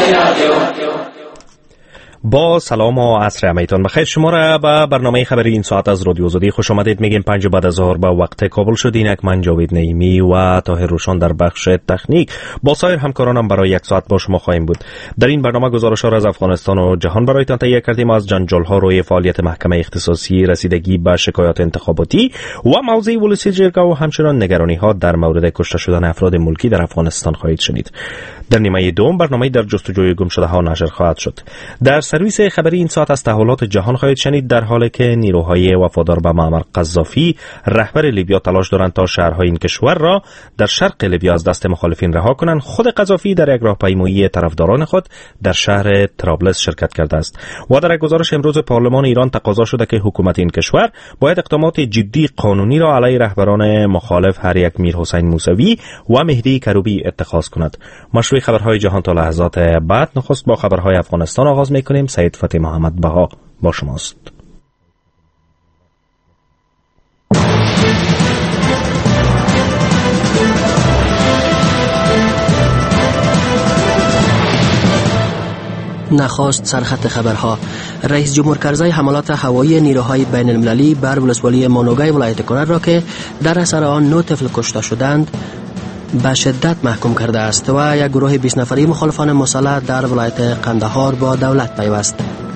با سلام و عصر همگیتان بخیر. شما را به برنامه خبری این ساعت از رادیو آزادی خوش آمدید. میگیم 5 بعد از ظهر به وقت کابل شد. اینک من جاوید نعیمی و طاهر روشن در بخش تکنیک با سایر همکارانم برای یک ساعت با شما خواهیم بود. در این برنامه گزارش‌ها را از افغانستان و جهان برایتان تهیه کردیم. از جنجال‌ها روی فعالیت محکمه اختصاصی، رسیدگی به شکایات انتخاباتی و موضوع ولسی جرگه و همچنین نگرانی‌ها در مورد کشته شدن افراد ملکی در افغانستان خواهید شنید. در نیمه دوم برنامه در جستجوی گمشده‌ها نشر خواهد شد. در سرویس خبری این ساعت از تحولات جهان خواهید شنید. در حالی که نیروهای وفادار به معمر قذافی رهبر لیبیا تلاش دارند تا شهرهای این کشور را در شرق لیبیا از دست مخالفین رها کنند، خود قذافی در یک راهپیمایی طرفداران خود در شهر طرابلس شرکت کرده است. و در یک گزارش امروز پارلمان ایران تقاضا شده که حکومت این کشور باید اقدامات جدی قانونی را علیه رهبران مخالف هر یک میرحسین موسوی و مهدی کروبی اتخاذ کند. مشروع خبرهای جهان تا لحظات بعد. نخست با خبرهای افغانستان آغاز می‌کنیم. سید فتح محمد بها با شماست. نخست سرخط خبرها. رئیس جمهور کرزی حملات هوایی نیروهای بین المللی بر ولسوالی مانوگای ولایت کنر را که در اثر آن 9 طفل کشته شدند به شدت محکوم کرده است و یک گروه 20 نفری مخالفان مسلح در ولایت قندهار با دولت پیوست.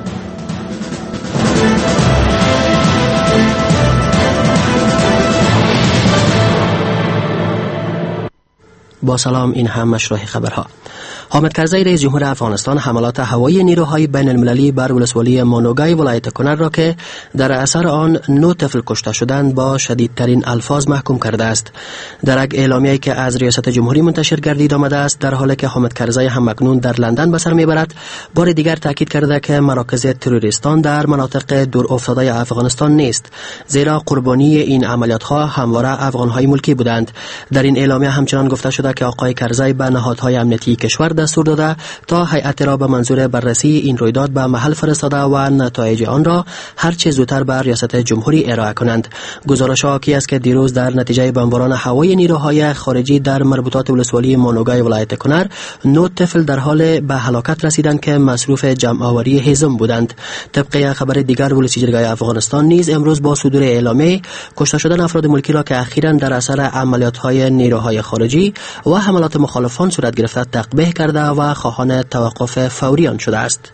با سلام، این هم مشروع خبرها. حامد کرزی رئیس جمهور افغانستان حملات هوایی نیروهای بین المللی بر ولسوالی مانوگای ولایت کنر را که در اثر آن 9 طفل کشته شدند با شدیدترین الفاظ محکوم کرده است. در یک اعلامیه‌ای که از ریاست جمهوری منتشر گردید آمده است، در حالی که حامد کرزی هم اکنون در لندن به سر میبرد، بار دیگر تاکید کرده که مراکز تروریستان در مناطق دور افتاده افغانستان نیست، زیرا قربانی این عملیات‌ها همواره افغان‌های ملکی بودند. در این اعلامیه همچنان گفته شده که آقای کرزی به نهادهای امنیتی کشور دستور داده تا هیئت را به منظور بررسی این رویداد به محل فرستاده و نتایج آن را هر چه زودتر به ریاست جمهوری ارائه کنند. گزارش حاکی است که دیروز در نتیجه بمباران هوایی نیروهای خارجی در مربوطات ولسوالی مانوگای ولایت کنر 9 طفل در حال به هلاکت رسیدند که مصروف جمع آوری هیزم بودند. طبق خبر دیگر، ولسی جرگه افغانستان نیز امروز با صدور اعلامیه کشته شدن افراد ملکی را که اخیراً در اثر عملیات‌های نیروهای خارجی و حملات مخالفان صورت گرفته تقبیح کرده و خواهان توقف فوری آن شده است.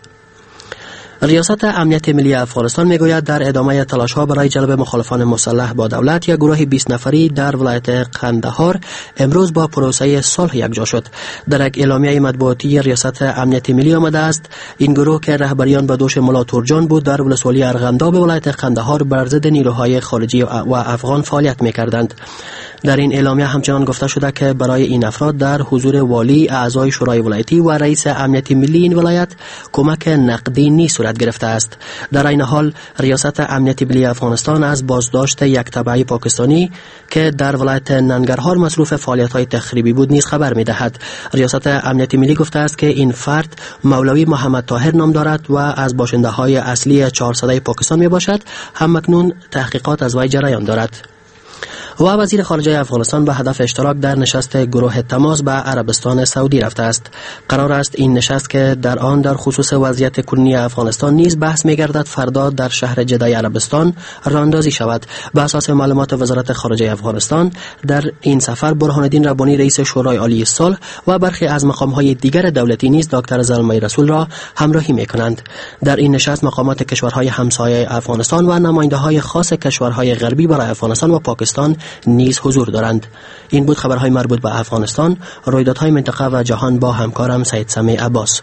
ریاست امنیت ملی افغانستان میگوید در ادامه تلاش‌ها برای جلب مخالفان مسلح با دولت، یک گروه 20 نفری در ولایت قندهار امروز با پروسه صلح یکجا شد. در یک اعلامیه مطبوعاتی ریاست امنیت ملی آمده است این گروه که رهبریان به دوش ملا تورجان بود در ولسوالی ارغنداب ولایت قندهار بر ضد نیروهای خارجی و افغان فعالیت می‌کردند. در این اعلامیه همچنان گفته شده که برای این افراد در حضور والی، اعضای شورای ولایتی و رئیس امنیت ملی این ولایت کمک نقدی صورت گرفته است. در این حال ریاست امنیت ملی افغانستان از بازداشت یک تبعی پاکستانی که در ولایت ننگرهار مصروف فعالیت‌های تخریبی بود نیز خبر می‌دهد. ریاست امنیت ملی گفته است که این فرد مولوی محمد طاهر نام دارد و از باشنده‌های اصلی 400 پاکستان میباشد. همکنون تحقیقات از وی جریان دارد. و وزیر خارجه افغانستان به هدف اشتراک در نشست گروه تماس به عربستان سعودی رفته است. قرار است این نشست که در آن در خصوص وضعیت کنونی افغانستان نیز بحث می‌گردد فردا در شهر جده عربستان راه‌اندازی شود. به اساس معلومات وزارت خارجه افغانستان، در این سفر برهان الدین ربانی رئیس شورای عالی صلح و برخی از مقام‌های دیگر دولتی نیز دکتر زلمه رسول را همراهی می‌کنند. در این نشست مقامات کشورهای همسایه افغانستان و نماینده‌های خاص کشورهای غربی برای افغانستان و پاکستان نیز حضور دارند. این بود خبرهای مربوط به افغانستان، رویدادهای منطقه و جهان با همکارم سید سمیع عباس.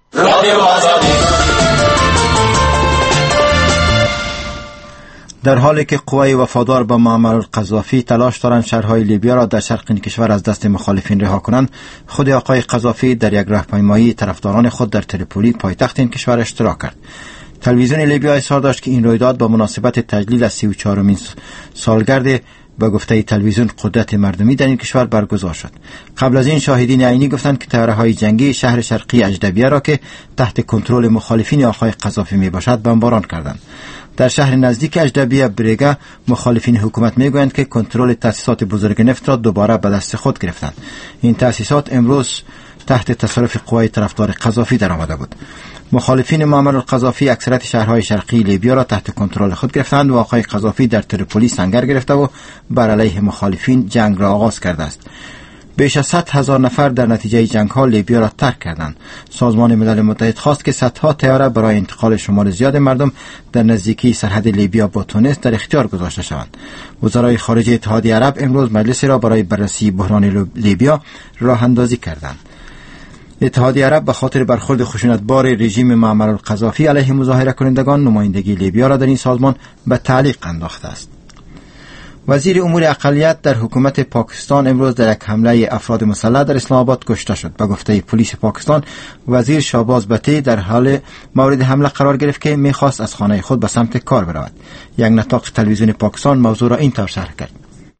در حالی که قوای وفادار به معمر قذافی تلاش دارند شهرهای لیبیا را در شرق این کشور از دست مخالفین رها کنند، خود آقای قذافی در یک راهپیمایی طرفداران خود در تریپولی پایتخت این کشور اشتراک کرد. تلویزیون لیبیا اظهار داشت که این رویداد با مناسبت تجلیل از 34مین سالگرد به گفته تلویزیون قدرت مردمی در این کشور برگزار شد. قبل از این شاهدین عینی گفتند که طیاره‌های جنگی شهر شرقی اجدبیه را که تحت کنترل مخالفین آقای قذافی میباشد بمباران کردند. در شهر نزدیک اجدبیه بریگا مخالفین حکومت میگویند که کنترل تأسیسات بزرگ نفت را دوباره به دست خود گرفتند. این تأسیسات امروز تحت تصرف قوای طرفدار قذافی درآمده بود. مخالفین معمر القذافی اکثریت شهرهای شرقی لیبیا را تحت کنترل خود گرفتند و آقای قذافی در تریپولی سنگر گرفته و بر علیه مخالفین جنگ را آغاز کرده است. بیش از 100,000 نفر در نتیجه جنگ‌ها لیبیا را ترک کردند. سازمان ملل متحد خواست که صدها طیاره برای انتقال شمار زیاد مردم در نزدیکی سرحد لیبیا با تونس در اختیار گذاشته شوند. وزرای خارجه اتحادیه عرب امروز مجلسی را برای بررسی بحران لیبیا راه اندازی کردند. اتحادیه عرب به خاطر برخورد خشونتبار رژیم معمر القذافی علیه مظاهره کنندگان نمایندگی لیبیا را در این سازمان به تعلیق انداخته است. وزیر امور اقلیت در حکومت پاکستان امروز در یک حمله افراد مسلح در اسلام آباد کشته شد. به گفته پلیس پاکستان، وزیر شهباز بتی در حال مورد حمله قرار گرفت که می‌خواست از خانه خود به سمت کار برود. یک نطاق تلویزیون پاکستان موضوع را این طور شرح کرد: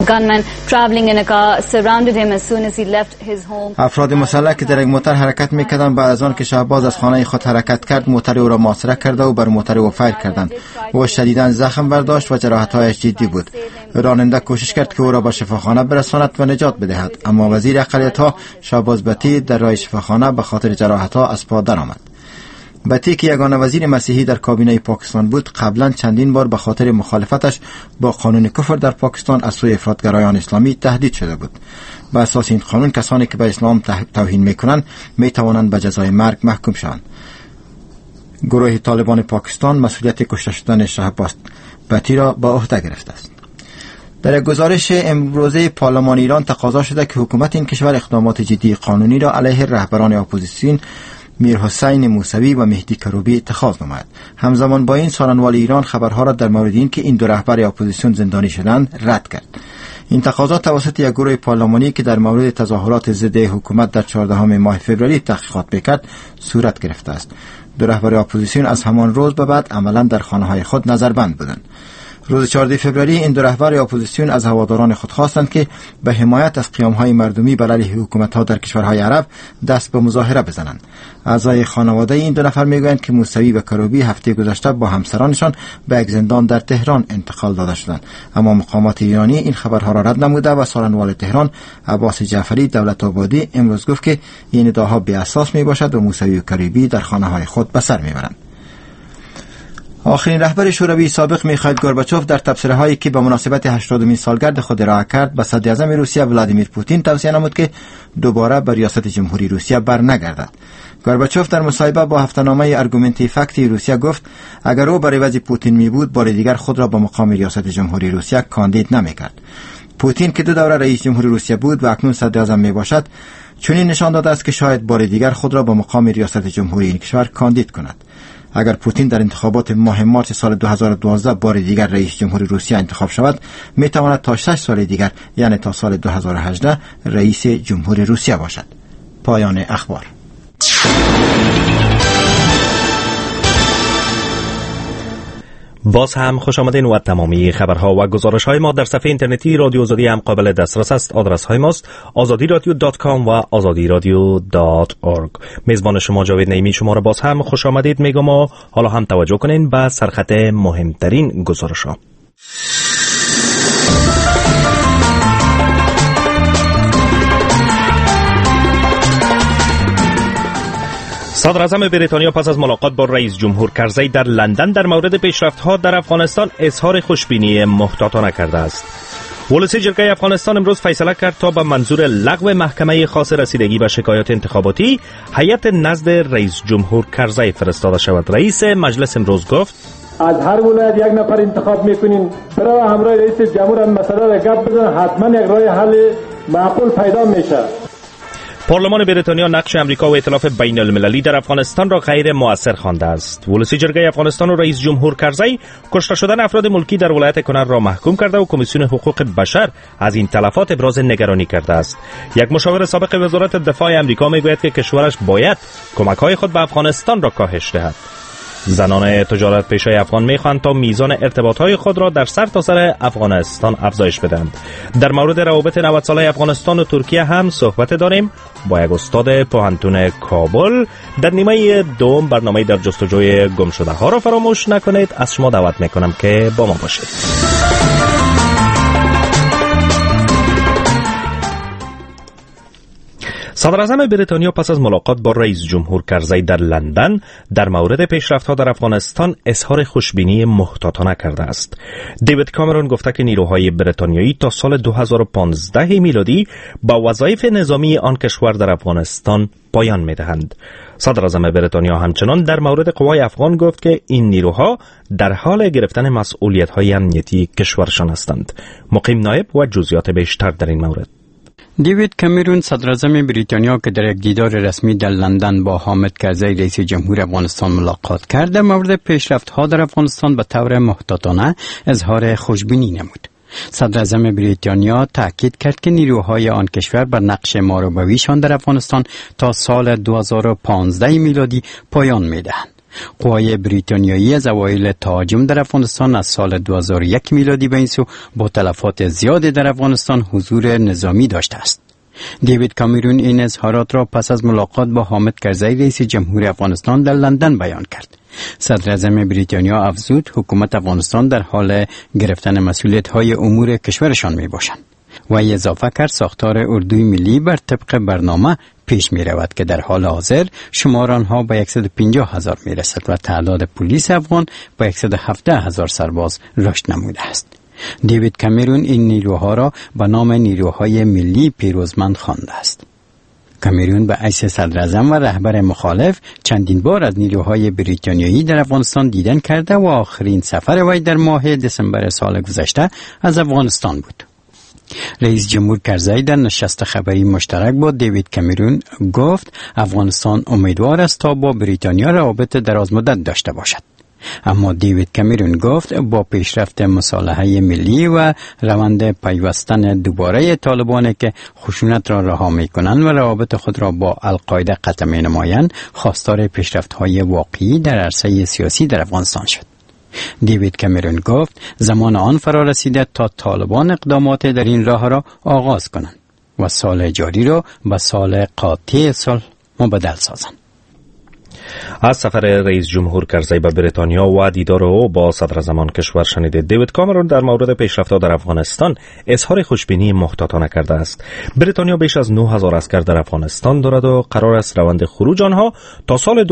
افراد مسلح که در یک موتر حرکت می‌کردند بعد از آن که شهباز از خانه خود حرکت کرد، موتر او را محاصره کرده و بر موتر او فایر کردند. او شدیداً زخم برداشت و جراحت‌هایش جدی بود. راننده کوشش کرد که او را به شفاخانه برساند و نجات بدهد، اما وزیر اقلیت‌ها شهباز بتی در راه شفاخانه به خاطر جراحت‌ها از پا درآمد. بتی که یگانه وزیر مسیحی در کابینه پاکستان بود، قبلا چندین بار به خاطر مخالفتش با قانون کفر در پاکستان از سوی افراطگرایان اسلامی تهدید شده بود. به اساس این قانون کسانی که به اسلام توهین میکنند میتوانند به جزای مرگ محکوم شوند. گروه طالبان پاکستان مسئولیت کشته شدن شهباز بتی را به عهده گرفته است. در یک گزارش امروزه پارلمان ایران تقاضا شده که حکومت این کشور اقدامات جدی قانونی را علیه رهبران اپوزیسیون میرحسین موسوی و مهدی کروبی اتخاذ نماید. همزمان با این سخنگوی ایران خبرها را در مورد این که این دو رهبر اپوزیسیون زندانی شدند رد کرد. این تقاضا توسط یک گروه پارلمانی که در مورد تظاهرات ضد حکومت در 14 ماه فوریه تحقیقات می‌کرد صورت گرفته است. دو رهبر اپوزیسیون از همان روز به بعد عملاً در خانه‌های خود نظربند بودند. روز 14 فوریه این دو رهبر اپوزیسیون از هواداران خود خواستند که به حمایت از قیام‌های مردمی بر علیه حکومت‌ها در کشورهای عرب دست به مظاهره بزنند. اعضای خانواده این دو نفر میگویند که موسوی و کروبی هفته گذشته با همسرانشان به یک زندان در تهران انتقال داده شدند، اما مقامات ایرانی این خبرها را رد نموده و سخنگوی تهران عباس جعفری دولت آبادی امروز گفت که این ادعاها بی اساس میباشد و موسوی و کروبی در خانه‌های خود به سر میبرند. آخرین رهبر شوروی سابق میخائیل گورباچوف در تبصره‌هایی که به مناسبت 80مین سالگرد خود ارائه کرد به صدر اعظم روسیه ولادیمیر پوتین توصیه نمود که دوباره به ریاست جمهوری روسیه برنگردد. گورباچوف در مصاحبه با هفته‌نامه ارگومنتی فکتی روسیه گفت اگر او بر عوض پوتین می بود بار دیگر خود را به مقام ریاست جمهوری روسیه کاندید نمی‌کرد. پوتین که 2 دوره رئیس جمهور روسیه بود و اکنون صدر اعظم میباشد، چنین نشان داده است که شاید بار دیگر خود را به مقام ریاست جمهوری این کشور کاندید کند. اگر پوتین در انتخابات ماه مارس سال 2012 بار دیگر رئیس جمهور روسیه انتخاب شود، میتواند تا 6 سال دیگر یعنی تا سال 2018 رئیس جمهور روسیه باشد. پایان اخبار. باز هم خوش آمدین و تمامی خبرها و گزارش‌های ما در صفحه اینترنتی رادیو آزادی هم قابل دسترس است. آدرس های ماست azadiradio.com و azadiradio.org. میزبان شما جاوید نعیمی شما را باز هم خوش آمدید میگم و حالا هم توجه کنین به سرخط مهمترین گزارش‌ها. صدر اعظم بریتانیا پس از ملاقات با رئیس جمهور کرزی در لندن در مورد پیشرفت‌ها در افغانستان اظهار خوشبینی محتاطانه کرده است. ولسی جرگه افغانستان امروز فیصله کرد تا به منظور لغو محکمه خاص رسیدگی به شکایات انتخاباتی هیئت نزد رئیس جمهور کرزی فرستاده شود. رئیس مجلس امروز گفت از هر ولایت یک نفر انتخاب میکنین، برای همراه رئیس جمهور مسئله را گپ بزنن، حتما یک راه حل معقول پیدا میشه. پارلمان بریتانیا نقش امریکا و ائتلاف بین المللی در افغانستان را غیر مؤثر خوانده است. ولسی جرگه افغانستان و رئیس جمهور کرزی کشته شدن افراد ملکی در ولایت کنر را محکوم کرده و کمیسیون حقوق بشر از این تلفات ابراز نگرانی کرده است. یک مشاور سابق وزارت دفاع امریکا میگوید که کشورش باید کمک‌های خود به افغانستان را کاهش دهد. زنان تجارت پیشه افغان میخواهند تا میزان ارتباطهای خود را در سرتاسر افغانستان افزایش بدهند. در مورد روابط 90 ساله افغانستان و ترکیه هم صحبت داریم با یک استاد پوهنتون کابل. در نیمه دوم برنامه در جستجوی گم شده ها را فراموش نکنید. از شما دعوت میکنم که با ما باشید. صدراعظم بریتانیا پس از ملاقات با رئیس جمهور کرزی در لندن در مورد پیشرفت‌ها در افغانستان اظهار خوشبینی محتاطانه کرده است. دیوید کامرون گفته که نیروهای بریتانیایی تا سال 2015 میلادی با وظایف نظامی آن کشور در افغانستان پایان می‌دهند. صدراعظم بریتانیا همچنان در مورد قوای افغان گفت که این نیروها در حال گرفتن مسئولیت‌های امنیتی کشورشان هستند. مقیم نایب و جزئیات بیشتر در این مورد. دیوید کامرون صدراعظم بریتانیا که در یک دیدار رسمی در لندن با حامد کرزی رئیس جمهور افغانستان ملاقات کرد در مورد پیشرفت‌ها در افغانستان به طور محتاطانه اظهار خوشبینی نمود. صدراعظم بریتانیا تاکید کرد که نیروهای آن کشور بر نقش ماروبویشان در افغانستان تا سال 2015 میلادی پایان می‌دهند. قوای بریتانیایی از اوایل تهاجم در افغانستان از سال 2001 میلادی به این سو با تلفات زیادی در افغانستان حضور نظامی داشته است. دیوید کامرون این اظهارات را پس از ملاقات با حامد کرزی رئیس جمهور افغانستان در لندن بیان کرد. صدراعظم بریتانیا افزود حکومت افغانستان در حال گرفتن مسئولیت‌های امور کشورشان میباشند و اضافه کرد ساختار اردوی ملی بر طبق برنامه پیش می رود که در حال حاضر شمار آنها به 150,000 می رسد و تعداد پلیس افغان به 117,000 سرباز رشد نموده است. دیوید کامرون این نیروها را به نام نیروهای ملی پیروزمند خوانده است. کامرون به حیث صدراعظم و رهبر مخالف چندین بار از نیروهای بریتانیایی در افغانستان دیدن کرده و آخرین سفر وی در ماه دسامبر سال گذشته از افغانستان بود. رئیس جمهور کرزی در نشست خبری مشترک با دیوید کامرون گفت افغانستان امیدوار است تا با بریتانیا روابط درازمدت داشته باشد. اما دیوید کامرون گفت با پیشرفت مصالحه ملی و روند پیوستن دوباره طالبان که خشونت را رها می‌کنند و روابط خود را با القاعده قطع می‌نمایند، خواستار پیشرفت‌های واقعی در عرصه سیاسی در افغانستان شد. دیوید کامرون گفت زمان آن فرا رسیده تا طالبان اقدامات در این راه را آغاز کنند و سال جاری را به سال قاطع صلح مبدل سازند. از سفر رئیس جمهور کرزی به بریتانیا و دیدار او با صدراعظم کشور شنیده. دیوید کامرون در مورد پیشرفت‌ها در افغانستان اظهار خوشبینی محتاطانه کرده است. بریتانیا بیش از 9,000 عسکر در افغانستان دارد و قرار است روند خروج آنها تا سال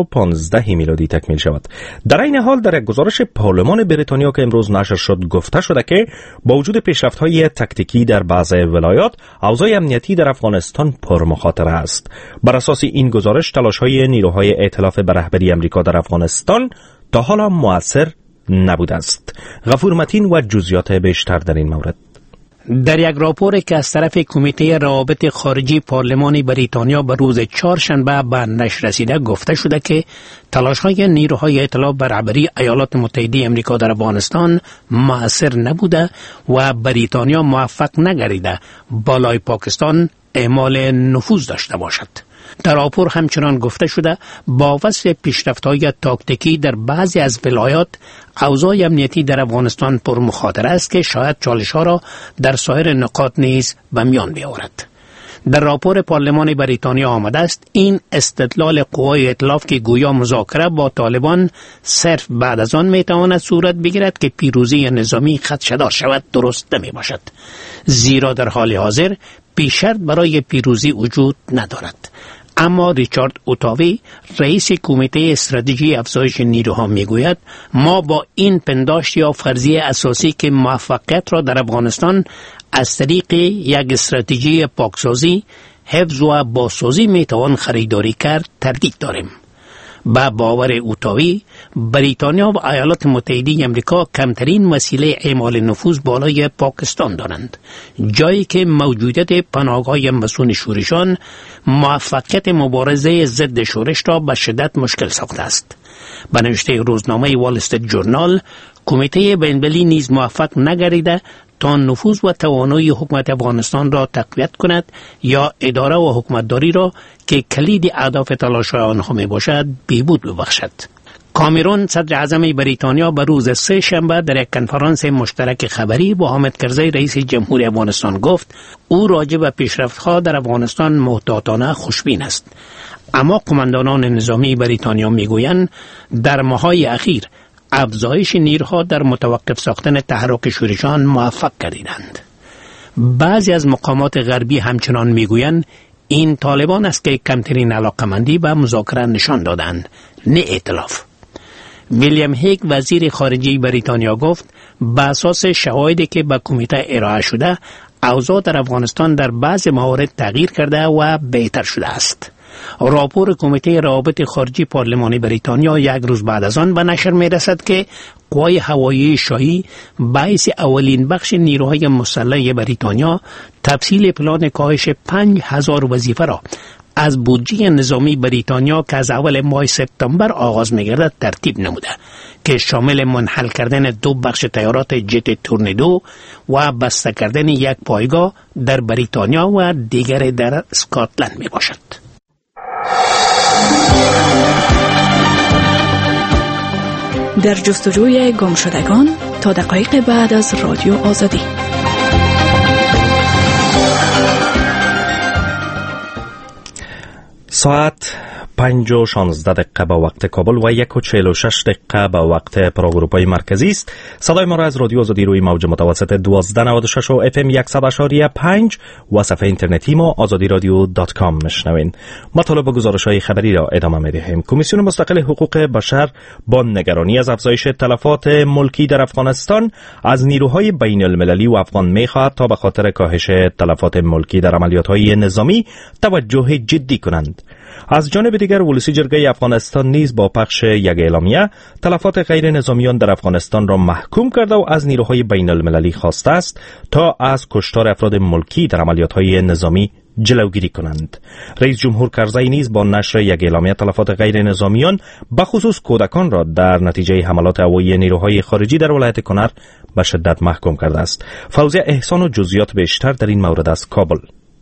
2015 میلادی تکمیل شود. در این حال در یک گزارش پارلمان بریتانیا که امروز نشر شد گفته شده که با وجود پیشرفت‌های تاکتیکی در بعضی ولایات، اوضاع امنیتی در افغانستان پرمخاطره است. بر اساس این گزارش تلاش‌های نیروهای ائتلاف به رهبری امریکا در افغانستان تا حالا مؤثر نبوده است. غفور متین و جزئیات بیشتر در این مورد. در یک راپوری که از طرف کمیته روابط خارجی پارلمان بریتانیا به روز چهارشنبه به نشر رسیده گفته شده که تلاش‌های نیروهای ائتلاف به رهبری ایالات متحده آمریکا در افغانستان مؤثر نبوده و بریتانیا موفق نگردیده بالای پاکستان اعمال نفوذ داشته باشد. در راپور همچنان گفته شده با وصف پیشرفت‌های تاکتیکی در بعضی از ولایات، اوضاع امنیتی در افغانستان پر مخاطره است که شاید چالش‌ها را در سایر نقاط نیز به میان بیاورد. در راپور پارلمان بریتانیا آمده است این استدلال قوای ائتلاف که گویا مذاکره با طالبان صرف بعد از آن میتواند صورت بگیرد که پیروزی نظامی خدشه‌دار شود درست نمی باشد، زیرا در حال حاضر پیش‌شرط برای پیروزی وجود ندارد. اما ریچارد اوتاوی رئیس کمیته استراتژی افزایش نیروها میگوید ما با این پنداشت یا فرضیه اساسی که موفقیت را در افغانستان از طریق یک استراتژی پاکسازی، حفظ و بازسازی میتوان خریداری کرد تردید داریم. با باور اوتاوی بریتانیا و ایالات متحده آمریکا کمترین وسیله اعمال نفوذ بالای پاکستان دارند، جایی که موجودیت پناهگاه مسئول شورشان موفقیت مبارزه ضد شورش را به شدت مشکل ساخته است. به نوشته روزنامه وال استریت جورنال، کمیته بین‌المللی نیز موفق نگردیده تا نفوذ و توانایی حکومت افغانستان را تقویت کند یا اداره و حکومتداری را که کلید اهداف تلاش‌های آنها می باشد بهبود ببخشد. کامرون صدر اعظم بریتانیا به روز سه شنبه در یک کنفرانس مشترک خبری با حامد کرزی رئیس جمهور افغانستان گفت او راجع به پیشرفت‌ها در افغانستان محتاطانه خوشبین است. اما قماندانان نظامی بریتانیا میگویند در ماه‌های اخیر افزایش نیروها در متوقف ساختن تحرک شورشان موفق گردیدند. بعضی از مقامات غربی همچنان میگویند این طالبان است که کمترین علاقمندی به مذاکره نشان دادند، نه ائتلاف. ویلیام هیگ وزیر خارجه بریتانیا گفت به اساس شواهدی که به کمیته ارائه شده، اوضاع در افغانستان در بعض موارد تغییر کرده و بهتر شده است. راپور کمیته روابط خارجی پارلمانی بریتانیا یک روز بعد از آن به نشر می رسد که قوای هوایی شاهی باعث اولین بخش نیروهای مسلح بریتانیا تفصیل پلان کاهش 5000 وظیفه را از بودجه نظامی بریتانیا که از اول ماه سپتامبر آغاز می گردد ترتیب نموده که شامل منحل کردن 2 بخش طیارات جت تورنیدو و بسته کردن یک پایگاه در بریتانیا و دیگر در اسکاتلند می باشد. در جستجوی گمشدگان تا دقایق بعد از رادیو آزادی. ساعت 5:16 به وقت کابل و 1:46 به وقت پراروپای مرکزی است. صدای ما را از رادیو آزادی روی موج متوسط 1296 و FM 100.5 و صفحه اینترنتی ما azadiradio.com میشنوین. مطالب و گزارش‌های خبری را ادامه می‌دهیم. کمیسیون مستقل حقوق بشر با نگرانی از افزایش تلفات ملکی در افغانستان از نیروهای بین المللی و افغان می‌خواهد تا به خاطر کاهش تلفات ملکی در عملیات‌های نظامی توجه جدی کنند. از جانب دیگر ولسی جرگه افغانستان نیز با پخش یک اعلامیه تلفات غیر نظامیان در افغانستان را محکوم کرده و از نیروهای بین المللی خواسته است تا از کشتار افراد ملکی در عملیات‌های نظامی جلوگیری کنند. رئیس جمهور کرزی نیز با نشر یک اعلامیه تلفات غیر نظامیان بخصوص کودکان را در نتیجه حملات هوایی نیروهای خارجی در ولایت کنر به شدت محکوم کرده است. فوزیه احسان و جزئیات بیشتر در این مورد از کابل.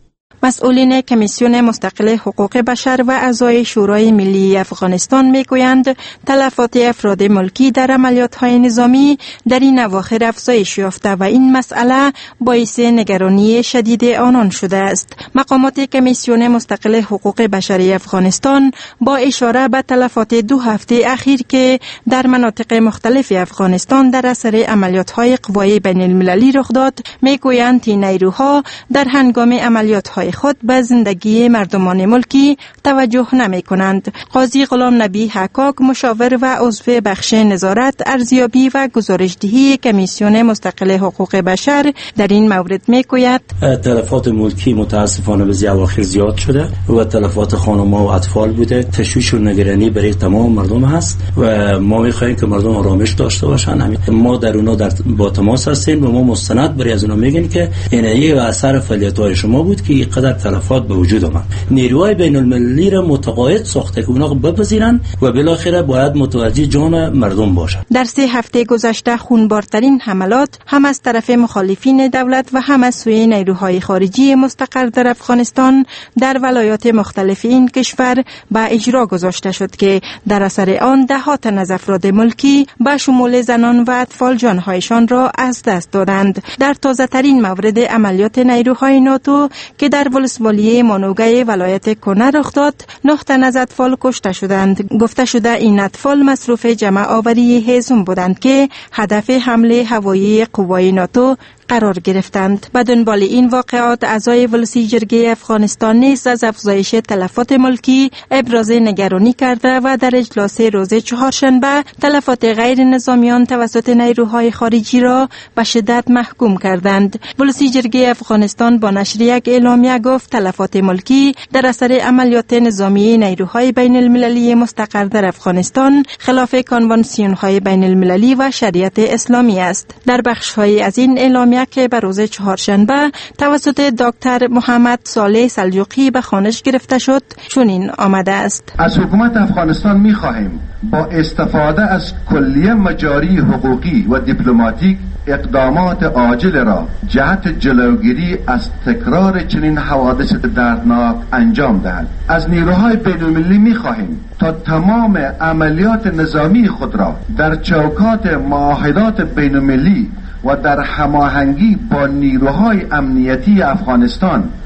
مسئولین کمیسیون مستقل حقوق بشر و اعضای شورای ملی افغانستان میگویند تلفات افراد ملکی در عملیات‌های نظامی در این اواخر افزایش یافته و این مسئله باعث نگرانی شدید آنان شده است. مقامات کمیسیون مستقل حقوق بشری افغانستان با اشاره به تلفات 2 هفته اخیر که در مناطق مختلف افغانستان در اثر عملیات‌های قوای بین المللی رخ داد، میگویند این نیروها در هنگام عملیات‌های خود به زندگی مردمان ملکی توجه نمی کنند. قاضی غلام نبی حکاک، مشاور و عضو بخش نظارت، ارزیابی و گزارشدهی کمیسیون مستقل حقوق بشر در این مورد می گوید تلفات ملکی متاسفانه به اواخر زیاد شده و تلفات خانم‌ها و اطفال بوده. تشویش و نگرانی برای تمام مردم هست و ما می خواهیم که مردم آرامش داشته باشند. ما در اونا با تماس هستیم و ما مستند برای از اونا میگیم که این یک اثر فعالیت‌های شما بود که قدر تلفات به وجود آمد. نیروهای بین المللی را متقاعد ساخته که اونا بپذیرن و بالاخره باید متوجه جان مردم باشن. در 3 هفته گذشته خونبارترین حملات هم از طرف مخالفین دولت و هم از سوی نیروهای خارجی مستقر در افغانستان در ولایات مختلف این کشور به اجرا گذاشته شد که در اثر آن ده‌ها تن از افراد ملکی به شمول زنان و اطفال جانهایشان را از دست دادند. در تازه‌ترین مورد عملیات نیروهای ناتو که در ولسوالی مانوگای ولایت کنر رخ داد، 9 تن از اطفال کشته شدند. گفته شده این اطفال مصروف جمع آوری هیزم بودند که هدف حمله هوایی قوای ناتو قرار گرفتند. به دنبال این واقعات اعضای ولسی جرگه افغانستان نیز از افزایش تلفات ملکی ابراز نگرانی کرده و در اجلاس روز چهارشنبه تلفات غیر نظامیان توسط نیروهای خارجی را به شدت محکوم کردند. ولسی جرگه افغانستان با نشر یک اعلامیه گفت تلفات ملکی در اثر عملیات نظامی نیروهای بین المللی مستقر در افغانستان خلاف کنوانسیون‌های بین المللی و شریعت اسلامی است. در بخش‌های از این اعلامیه که به روز چهارشنبه توسط دکتر محمد صالح سلجوقی به خوانش گرفته شد چنین آمده است: از حکومت افغانستان می‌خواهیم با استفاده از کلیه مجاری حقوقی و دیپلماتیک اقدامات عاجل را جهت جلوگیری از تکرار چنین حوادث دردناک انجام دهند. از نیروهای بین‌المللی می‌خواهیم تا تمام عملیات نظامی خود را در چوکات معاهدات بین‌المللی و در هماهنگی با نیروهای امنیتی افغانستان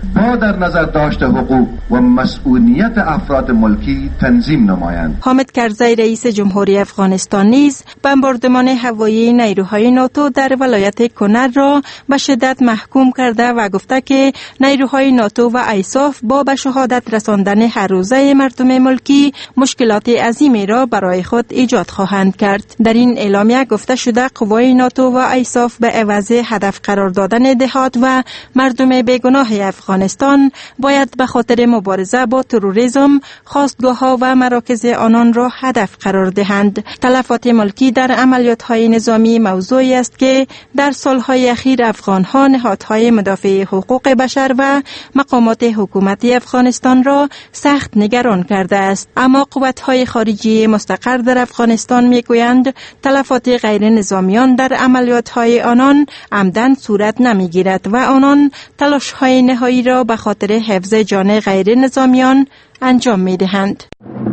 با در نظر داشت حقوق و مسئولیت افراد ملکی تنظیم نمایند. حامد کرزی رئیس جمهوری افغانستان نیز بمباردمان هوایی نیروهای ناتو در ولایت کنر را به شدت محکوم کرده و گفته که نیروهای ناتو و آیساف با به شهادت رساندن هر روزه مردم ملکی مشکلات عظیمی را برای خود ایجاد خواهند کرد. در این اعلامیه گفته شده قوای ناتو و آیساف به عوض هدف قرار دادن دهات و مردم بیگناه افغانستان باید به خاطر مبارزه با تروریسم خواستگاه‌ها و مراکز آنان را هدف قرار دهند. تلفات ملکی در عملیات‌های نظامی موضوعی است که در سالهای اخیر افغان‌ها نهادهای مدافع حقوق بشر و مقامات حکومتی افغانستان را سخت نگران کرده است. اما قوت‌های خارجی مستقر در افغانستان می‌گویند تلفات غیر نظامیان در عملیات‌های آنان عمدن صورت نمی‌گیرد و آنان تلاش‌های نهایی را به خاطر حفظ جان غیر نظامیان انجام می‌دهند.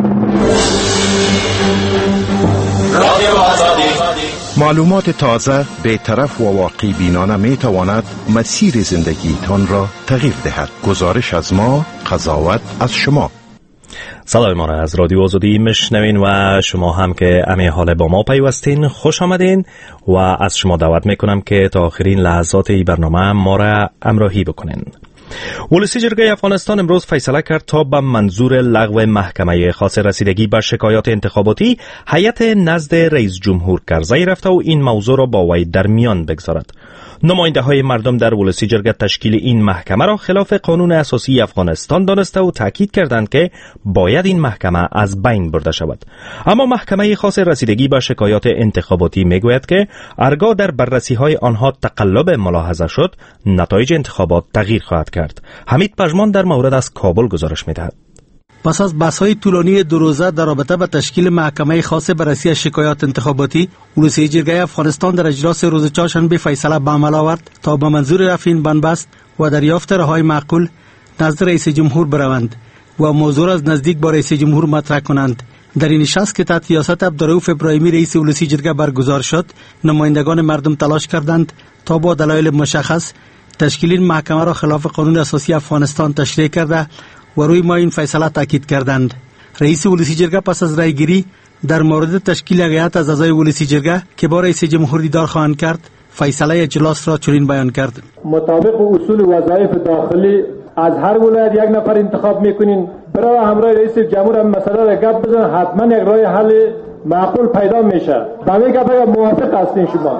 معلومات تازه، بی‌طرف و واقع بینانه می تواند مسیر زندگی تان را تغییر دهد. گزارش از ما، قضاوت از شما. صدای ما را از رادیو آزادی میشنوین و شما هم که امی حال با ما پیوستین خوش آمدین و از شما دعوت میکنم که تا آخرین لحظات این برنامه ما را همراهی بکنین. ولسی جرگه افغانستان امروز فیصله کرد تا به منظور لغو محکمه خاص رسیدگی به شکایات انتخاباتی هیئت نزد رئیس جمهور کرزی رفته و این موضوع را با وی در میان بگذارد. نماینده های مردم در ولسی جرگه تشکیل این محکمه را خلاف قانون اساسی افغانستان دانسته و تاکید کردند که باید این محکمه از بین برده شود. اما محکمه خاص رسیدگی به شکایات انتخاباتی میگوید که هرگاه در بررسی های آنها تقلب ملاحظه شد نتایج انتخابات تغییر خواهد کرد. حمید پژمان در مورد از کابل گزارش میدهد. پس از بحث‌های طولانی دو روزه در رابطه با تشکیل محکمه خاص بررسی شکایات انتخاباتی، ولسی جرگه افغانستان در اجلاس روز چهارشنبه فیصله به عمل آورد تا به منظور رفع این بنبست و دریافت رهای معقول نزد رئیس جمهور بروند و موضوع از نزدیک با رئیس جمهور مطرح کنند. در این نشست که تحت ریاست عبدالرؤوف ابراهیمی رئیس ولسی جرگه برگزار شد، نمایندگان مردم تلاش کردند تا با دلایل مشخص تشکیل این محکمه را خلاف قانون اساسی افغانستان تشریح کرده و روی ما این فیصله تاکید کردند. رئیس ولسی جرگه پس از رایگیری در مورد تشکیل هیئت از اعضای ولسی جرگه که با رئیس جمهور دیدار خواهند کرد، فیصله اجلاس را چنین بیان کرد: مطابق اصول وظایف داخلی از هر ولایت یک نفر انتخاب میکنین. برای همراه رئیس جمهور هم مسئله را گپ بزن، حتما یک راه حل معقول پیدا میشه. به همین گپ موافق هستین شما؟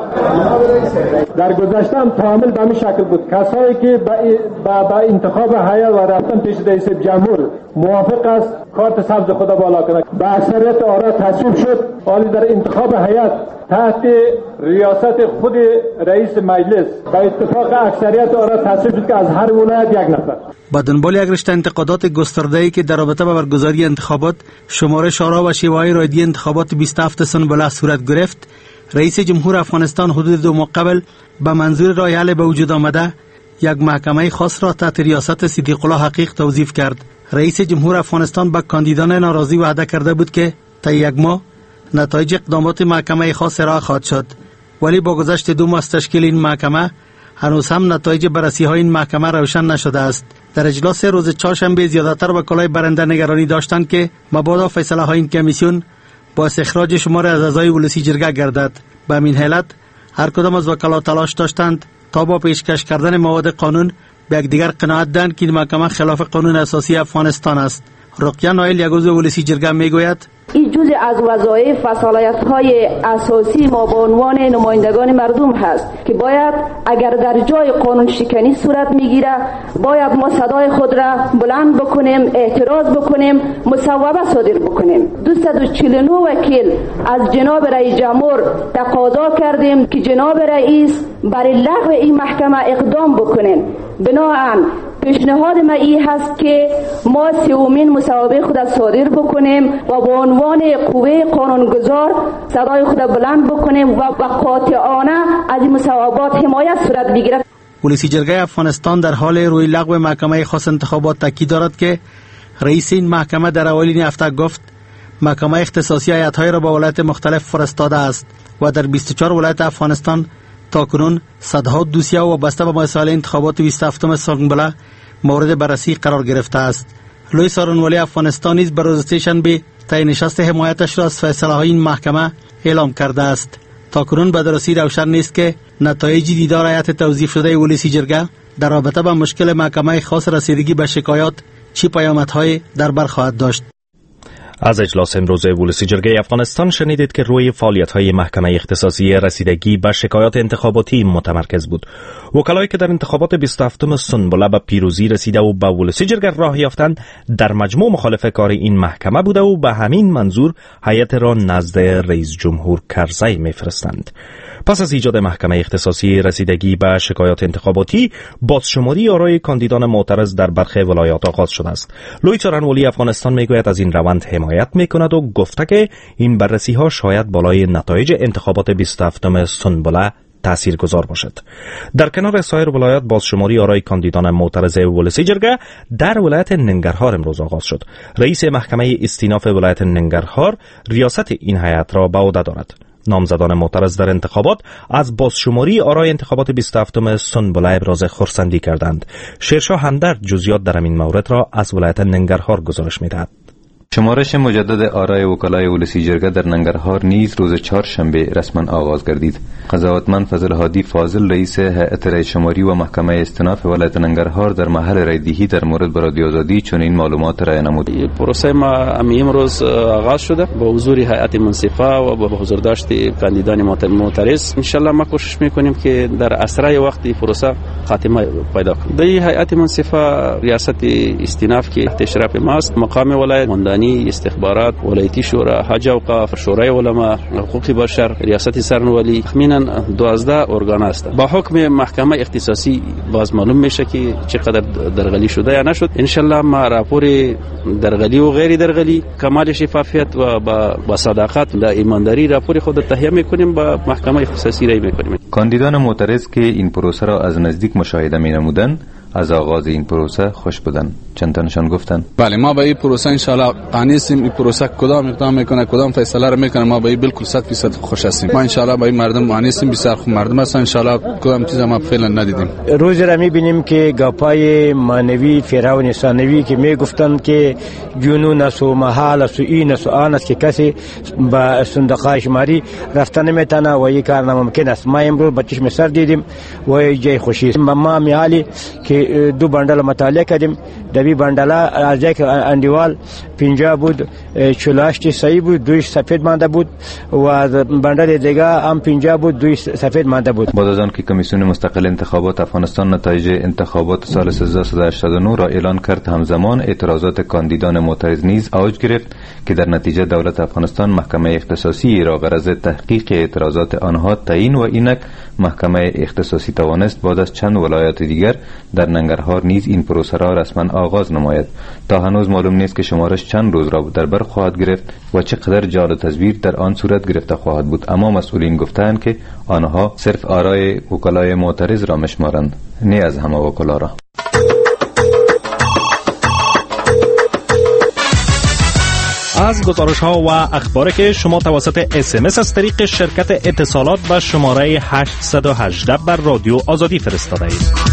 در گذشته هم تعامل به همین شکل بود. کسایی که با انتخاب هیئت و رفتن پیش رئیس جمهور موافق است کارت سبز خدا بالا کنه. به اکثریت آرا تصویب شد. حالی در انتخاب هیئت تحت ریاست خود رئیس مجلس با اتفاق اکثریت آرا تصویب شد که از هر ولایت یک نفر. با دنبال یک رشته انتقادات گسترده‌ای که در رابطه با برگزاری انتخابات، شمارش آرا و شیوه‌های رایگیری انتخابات 27 سنبله صورت گرفت، رئیس جمهور افغانستان حدود 2 ماه قبل به منظور راه حل به وجود آمده یک محکمه خاص را تحت ریاست صدیق الله حقیق توظیف کرد. رئیس جمهور افغانستان به کاندیدان ناراضی وعده کرده بود که تا یک ماه نتایج اقدامات محکمه خاص ارائه خواهد شد، ولی با گذشت 2 ماه از تشکیل این محکمه هنوز هم نتایج بررسی های این محکمه روشن نشده است. در اجلاس روز چهارشنبه زیادتر وکلای برنده نگرانی داشتند که مبادا فیصله های این کمیسیون با اخراج شمار از اعضای ولسی جرگه گردد. به همین حالت هر کدام از وکلا تلاش داشتند تا با پیشکش کردن مواد قانون به یکدیگر قناعت دهند که این محکمه خلاف قانون اساسی افغانستان است. رقیه نایل یک عضو ولسی جرگه میگوید: این جزء از وظایف و صلاحیت‌های اساسی ما به عنوان نمایندگان مردم هست که باید اگر در جای قانون شکنی صورت میگیره باید ما صدای خود را بلند بکنیم، اعتراض بکنیم، مصوبه صادر بکنیم. 249 وکیل از جناب رئیس جمهور تقاضا کردیم که جناب رئیس برای لغو این محکمه اقدام بکنین. بنابراین پیشنهاد ما این هست که ما 3مین مصوبه خود صادر بکنیم و به عنوان قوه قانونگذار صدای خود بلند بکنیم و قاطعانه از این مصوبات حمایت صورت بگیرد. ولسی جرگه افغانستان در حال روی لغو محکمه خاص انتخابات تاکید دارد که رئیس این محکمه در اوایل هفته گفت محکمه اختصاصی هیئت‌های را به ولایت مختلف فرستاده است و در 24 ولایت افغانستان تاکنون صدها دوسیه وابسته به مسائل انتخابات 27 سنبله مورد بررسی قرار گرفته است. لوی سارنوالی افغانستان نیز به روز سه‌شنبه تعیین نشست حمایتش را از فیصله‌های این محکمه اعلام کرده است. تاکنون به درستی روشن نیست که نتایج دیدار هیئت توظیف شده ولسی جرگه در رابطه با مشکل محکمه خاص رسیدگی به شکایات چی پیامدهای در بر خواهد داشت. از اجلاس امروز ولسی جرگه افغانستان شنیدید که روی فعالیت‌های محکمه اختصاصی رسیدگی به شکایات انتخاباتی متمرکز بود. وکلایی که در انتخابات 27 سنبله به پیروزی رسیده و به ولسی جرگه راه یافتند در مجموع مخالف کار این محکمه بوده و به همین منظور هیئت را نزد رئیس جمهور کرزی می‌فرستند. پس از ایجاد محکمه اختصاصی رسیدگی به شکایات انتخاباتی، بازشماری آرای کاندیدان معترض در برخی ولایات آغاز شده است. لوی سارنوالی افغانستان میگوید از این روند حمایت میکند و گفته که این بررسی ها شاید بالای نتایج انتخابات 27 سنبله تاثیرگذار باشد. در کنار سایر ولایات بازشماری آرای کاندیدان معترض ولسی جرگه در ولایت ننگرهار امروز آغاز شد. رئیس محکمه استیناف ولایت ننگرهار ریاست این هیئت را به عهده دارد. نامزدان معترض در انتخابات از بازشماری آرای انتخابات 27 سنبله ابراز خرسندی کردند. شیرشاه همدرد جزئیات در این مورد را از ولایت ننگرهار گزارش می‌دهد. شمارش مجدد آرای وکلای ولسی جرگه در ننگرهار نیز روز چهارشنبه رسما آغاز گردید. قضاوتمند فضل هادی فاضل رئیس هیئت رای شماری و محکمه استیناف ولایت ننگرهار در محل رایدهی در مورد به رادیو آزادی چنین معلومات را نمود. پروسه ما امروز آغاز شده با حضور هیئت منصفه و با حضور داشت کاندیدان معترض. ان شاء الله ما کوشش میکنیم که در اسرع وقت پروسه خاتمه پیدا کنه. در هیئت منصفه ریاست استیناف که تحت اشراف ماست، مقام ولایت، مندانی استخبارات، ولایتی شورا، حج اوقاف، شورای علما، حقوق بشر، ریاست سارنوالی، تخمینا 12 ارگان است. با حکم محکمه اختصاصی باز معلوم میشه که چقدر درغلی شده یا نشد. ان شاء الله ما راپور درغلی و غیر درغلی کمال شفافیت و با صداقت و ایمانداری راپور خود تهیه میکنیم، با محکمه اختصاصی رای میکنیم. کاندیدان معترض که این پروسه را از نزدیک مشاهده مینمودند از آغاز این پروسه خوش بودن. چند تانشان گفتن بله ما با این پروسه ان شاء الله قانع هستیم. این پروسه کدام اقدام میکنه، کدام فیصله را میکنه، ما با این بالکل 100% خوش هستیم. ما ان شاء الله با این مردم قانع هستیم. بسیار خوب مردم هستن. ان شاء الله کدام چیز ما فعلا ندیدیم. روز را میبینیم که گپای مانوی فرعون ثانوی که میگفتن که جنون است و محال است و این است و آن است که کسی با صندوق شماری رفتن نمیتونه و این کار ناممکن است. ما امروز با چشم سر دیدیم و جای خوشی است. ما میالی که دو بندل مطالعه کردیم. دوی بندل از یک اندیوال 50 بود، 48 صحیح بود، دویش سفید مانده بود و بندل دیگه هم 50 بود، دویش سفید مانده بود. بعد از آن که کمیسیون مستقل انتخابات افغانستان نتایج انتخابات سال 1389 را اعلان کرد، همزمان اعتراضات کاندیدان معترض نیز اوج گرفت که در نتیجه دولت افغانستان محکمه اختصاصی را غرض تحقیق اعتراضات آنها تعیین و اینک محکمه اختصاصی توانست بعد از چند ولایت دیگر در ننگرهار نیز این پروسه را رسما آغاز نماید. تا هنوز معلوم نیست که شمارش چند روز را در بر خواهد گرفت و چقدر جال و تصویر در آن صورت گرفته خواهد بود، اما مسئولین گفتند که آنها صرف آرای وکلای معترض را میشمارند، نه از همه وکلا را. از گزارش ها و اخباری که شما توسط SMS از طریق شرکت اتصالات به شماره 818 بر رادیو آزادی فرستاده اید.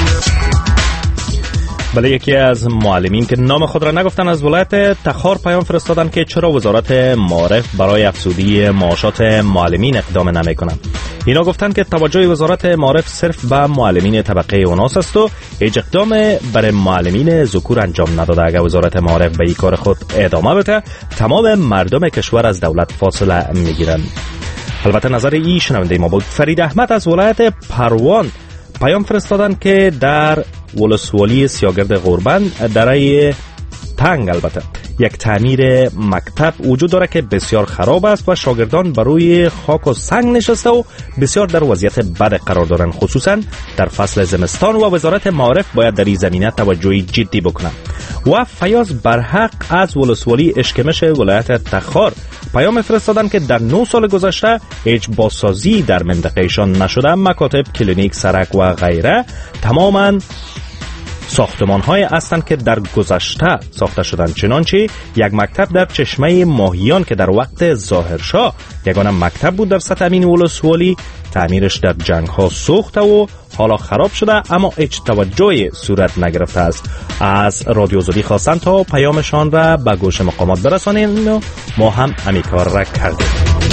بله، یکی از معلمین که نام خود را نگفتن از ولایت تخار پیام فرستادن که چرا وزارت معارف برای افزودی معاشات معلمین اقدام نمی‌کند. اینا گفتن که توجه وزارت معارف صرف به معلمین طبقه اوناس است و هیچ اقدام برای معلمین ذکور انجام نداده. اگر وزارت معارف به این کار خود ادامه بده، تمام مردم کشور از دولت فاصله میگیرند. البته نظر این شنونده ما بود. فرید احمد از ولایت پروان پیام فرستادن که در ولسوالی سیاگرد غوربند درای تنگ البته یک تعمیر مکتب وجود داره که بسیار خراب است و شاگردان بر روی خاک و سنگ نشسته و بسیار در وضعیت بد قرار دارند، خصوصا در فصل زمستان، و وزارت معارف باید در این زمینه توجه جدی بکنه. و فیاض برحق از ولسوالی اشکمش ولایت تخار پیام فرستادن که در 9 سال گذشته هیچ بازسازی در منطقهشان نشده. مکاتب، کلینیک، سرک و غیره تماما ساختمان های هستند که در گذشته ساخته شدند. چنانچه یک مکتب در چشمه ماهیان که در وقت ظاهرشاه یگانه مکتب بود در سطح امین ولسوالی تعمیرش در جنگ ها سوخته و حالا خراب شده، اما هیچ توجهی صورت نگرفته است. از رادیو آزادی خواستند تا پیامشان را به گوش مقامات برسانیم و ما هم همین کار را کردیم.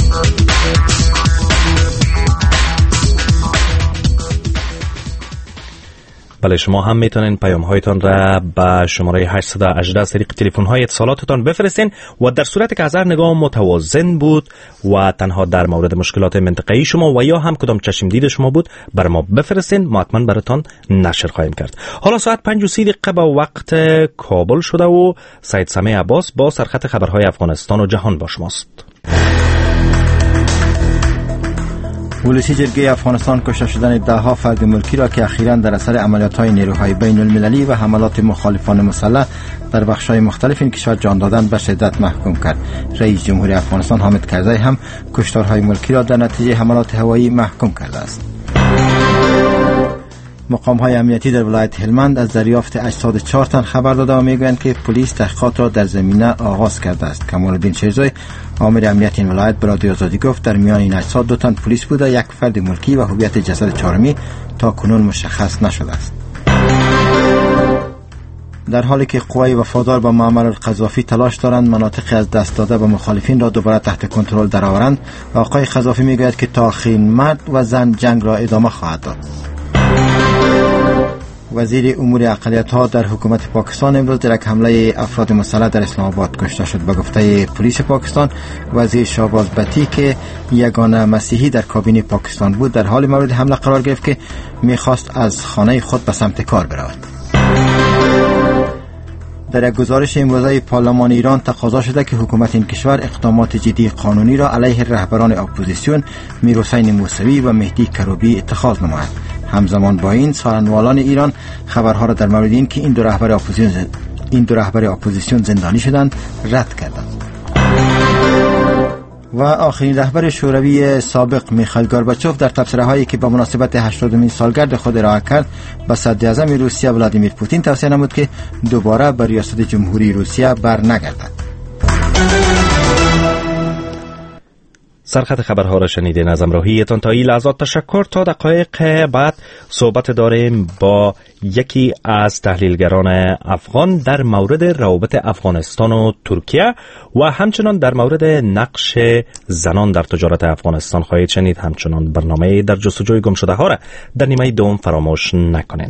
بله، شما هم میتونین پیام هایتان را به شماره 818 از طریق تلفن های اتصالاتتان بفرستین و در صورتی که از هر نگاه متوازن بود و تنها در مورد مشکلات منطقه‌ای شما و یا هم کدام چشم دید شما بود بر ما بفرستین، ما حتما براتان نشر خواهیم کرد. حالا ساعت 5:30 به وقت کابل شده و سید سمیع عباس با سرخط خبرهای افغانستان و جهان با شماست. ولسی جرگه افغانستان کشته شدن 10 فرد ملکی را که اخیراً در اثر عملیات‌های نیروهای بین المللی و حملات مخالفان مسلح در بخش‌های مختلف این کشور جان دادن به شدت محکوم کرد. رئیس جمهوری افغانستان حامد کرزی هم کشتارهای ملکی را در نتیجه حملات هوایی محکوم کرده است. مقام‌های امنیتی در ولایت هلمند از دریافت اجساد 4 تن خبر داده و میگویند که پلیس تحقیقات را در زمینه آغاز کرده است. کمال الدین شیرزوی آمر امنیت این ولایت به رادیو آزادی گفت در میان این اجساد 2 تن پلیس بوده، 1 فرد ملکی و هویت جسد 4می تا کنون مشخص نشده است. در حالی که قوای وفادار به معمر القذافی تلاش دارند مناطق از دست داده به مخالفین را دوباره تحت کنترل درآورند، آقای قذافی میگوید که تا آخرین مرد و زن جنگ را ادامه خواهد داد. وزیر امور اقلیت‌ها در حکومت پاکستان امروز در یک حمله افراد مسلح در اسلام آباد کشته شد. به گفته پلیس پاکستان، وزیر شهباز بتی که یگانه مسیحی در کابینه پاکستان بود در حال مورد حمله قرار گرفت که می‌خواست از خانه خود به سمت کار برود. در یک گزارش امروزه پارلمان ایران تقاضا شده که حکومت این کشور اقدامات جدی قانونی را علیه رهبران اپوزیسیون میرحسین موسوی و مهدی کروبی اتخاذ نماید. همزمان با این سخنوالان ایران خبرها را در مورد این که این دو رهبر اپوزیسیون زندانی شدند رد کردند. و آخرین رهبر شوروی سابق میخائیل گورباچوف در تبصره‌هایی که به مناسبت 80مین سالگرد خود ارائه کرد به صدر اعظم روسیه ولادیمیر پوتین توصیه نمود که دوباره به ریاست جمهوری روسیه برنگردد. سرخط خبرها را شنیدین. از همراهیتان تا این لحظات تشکر. تا دقایق بعد صحبت داریم با یکی از تحلیلگران افغان در مورد روابط افغانستان و ترکیه و همچنان در مورد نقش زنان در تجارت افغانستان خواهید شنید. همچنان برنامه در جستجوی گم شده ها را در نیمه دوم فراموش نکنین.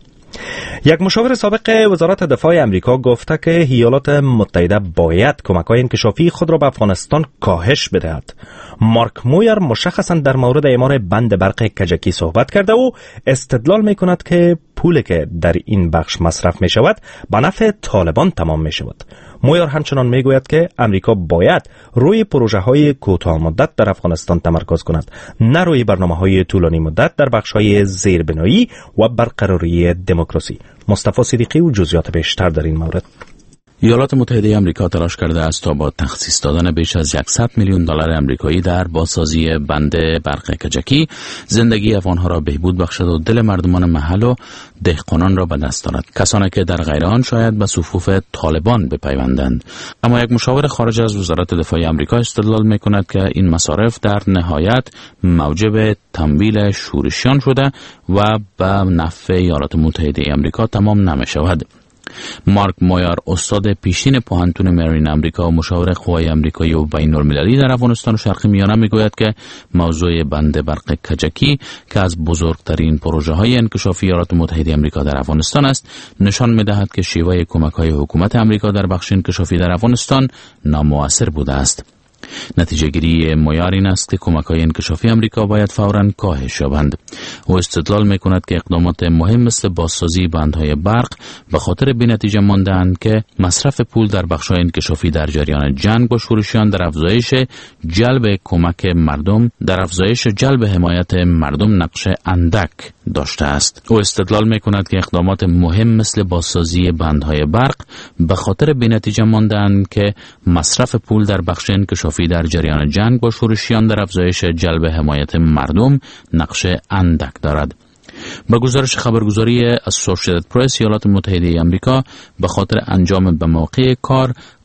یک مشاور سابق وزارت دفاع امریکا گفته که ایالات متحده باید کمک‌های انکشافی خود را به افغانستان کاهش بدهد. مارک مویر مشخصاً در مورد اعمار بند برق کجکی صحبت کرده و استدلال می‌کند که پولی که در این بخش مصرف می‌شود به نفع طالبان تمام می‌شود. مویر همچنان میگوید که امریکا باید روی پروژه‌های کوتاه مدت در افغانستان تمرکز کند، نه روی برنامه‌های طولانی مدت در بخش‌های زیربنایی و برقراری دموکراسی. مصطفی صدیقی و جزئیات بیشتر در این مورد. ایالات متحده آمریکا تلاش کرده است تا با تخصیص دادن بیش از 100 میلیون دلار آمریکایی در بازسازی بند برق کجکی زندگی افغانها را بهبود بخشد و دل مردمان محل و دهقانان را به دست دارد، کسانی که در غیر آن شاید به صفوف طالبان بپیوندند. اما یک مشاور خارج از وزارت دفاع آمریکا استدلال می‌کند که این مصارف در نهایت موجب تمویل شورشیان شده و به نفع ایالات متحده آمریکا تمام نمی‌شود. مارک مویر استاد پیشین پوهنتون مرین امریکا و مشاور قوای امریکایی و بین‌المللی در افغانستان و شرق میانه میگوید که موضوع بند برق کجکی که از بزرگترین پروژه های انکشافی ایالات متحده آمریکا در افغانستان است نشان میدهد که شیوه کمک های حکومت امریکا در بخش انکشافی در افغانستان نامؤثر بوده است. نتیجه گیری مویر این است که کمک‌های انکشافی آمریکا باید فوراً کاهش یابند. او استدلال می‌کند که اقدامات مهم مثل بازسازی بندهای برق به خاطر بی‌نتیجه مانده‌اند که مصرف پول در بخش‌های انکشافی در جریان جنگ با شورشیان در افزایش جلب کمک مردم در افزایش جلب حمایت مردم نقش اندک داشته است. او استدلال می‌کند که اقدامات مهم مثل بازسازی بندهای برق به خاطر بی‌نتیجه مانده‌اند که مصرف پول در بخش انکشافی در جریان جنگ با شورشیان در افزایش جلب حمایت مردم نقش اندک دارد. با گزارش خبرگزاری اسوسییتد پرس، ایالات متحده آمریکا به خاطر انجام به موقع کار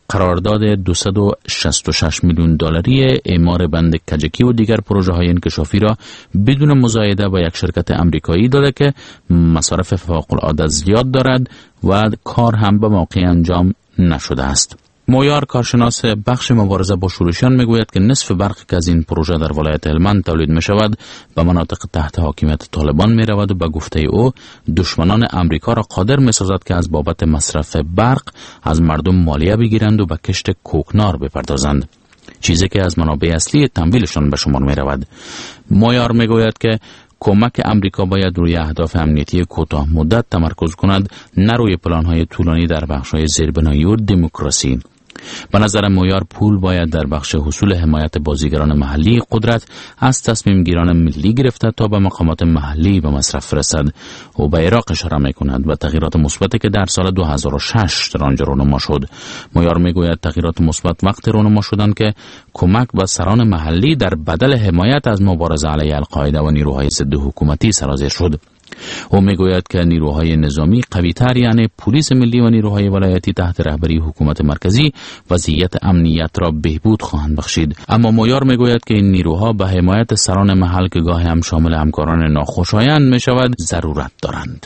قرارداد 266 میلیون دلاری اعمار بند کجکی و دیگر پروژه های انکشافی را بدون مزایده با یک شرکت امریکایی داده که مصارف فوق العاده زیاد دارد و کار هم به موقع انجام نشده است. مویار کارشناس بخش مبارزه با شورشیان میگوید که نصف برقی که از این پروژه در ولایت هلمند تولید می شود به مناطق تحت حاکمیت طالبان می رود و به گفته او دشمنان امریکا را قادر می سازد که از بابت مصرف برق از مردم مالیه بگیرند و به کشت کوکنار بپردازند، چیزی که از منابع اصلی تمویلشان به شمار می رود. مویار می گوید که کمک امریکا باید روی اهداف امنیتی کوتاه مدت تمرکز کند، نه روی پلان‌های طولانی در بخش‌های زیربنایی و دموکراسی. به نظر مویار پول باید در بخش حصول حمایت بازیگران محلی قدرت از تصمیم گیران ملی گرفته تا به مقامات محلی به مصرف رسد. او به عراق اشاره می‌کند و تغییرات مثبتی که در سال 2006 در آنجا رونما شد. مویار میگوید تغییرات مثبت وقتی رونما شدند که کمک به سران محلی در بدل حمایت از مبارزه علیه القاعده و نیروهای ضد حکومتی سرازیر شد. او میگوید که نیروهای نظامی قوی‌تر، یعنی پلیس ملی و نیروهای ولایتی تحت رهبری حکومت مرکزی، وضعیت امنیت را بهبود خواهند بخشید. اما مویار میگوید که این نیروها به حمایت سران محل که گاهی هم شامل همکاران ناخوشایند می شود ضرورت دارند.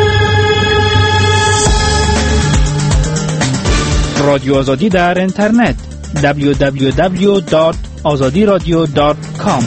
رادیو آزادی در اینترنت www.azadiradio.com.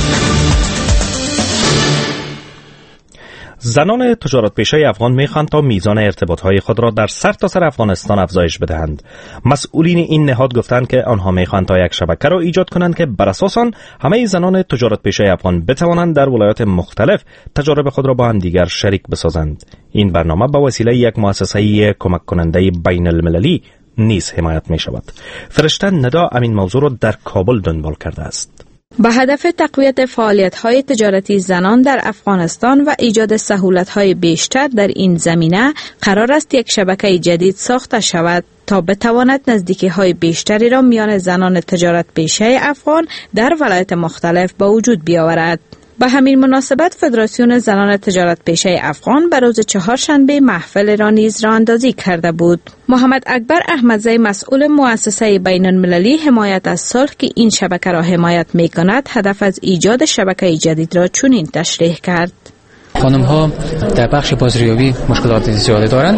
زنان تجارت پیشه افغان میخواهند تا میزان ارتباطهای خود را در سرتاسر افغانستان افزایش بدهند. مسئولین این نهاد گفتند که آنها میخواهند تا یک شبکه را ایجاد کنند که بر اساس آن همه زنان تجارت پیشه افغان بتوانند در ولایات مختلف تجارب خود را با هم دیگر شریک بسازند. این برنامه به وسیله یک مؤسسه کمک کننده بین المللی نیز حمایت می شود. فرشته ندا امین موضوع را در کابل دنبال کرده است. با هدف تقویت فعالیت‌های تجارتی زنان در افغانستان و ایجاد سهولت‌های بیشتر در این زمینه، قرار است یک شبکه جدید ساخته شود تا بتواند نزدیکی‌های بیشتری را میان زنان تجارت پیشه افغان در ولایات مختلف به وجود بیاورد. به همین مناسبت فدراسیون زنان تجارت پیشه افغان به روز چهارشنبه محفل را نیز راه‌اندازی کرده بود. محمد اکبر احمدزی مسئول مؤسسه بین المللی حمایت از صلح که این شبکه را حمایت می‌کند، هدف از ایجاد شبکه جدید را چنین تشریح کرد: خانم ها در بخش بازاریابی مشکلات زیاده دارند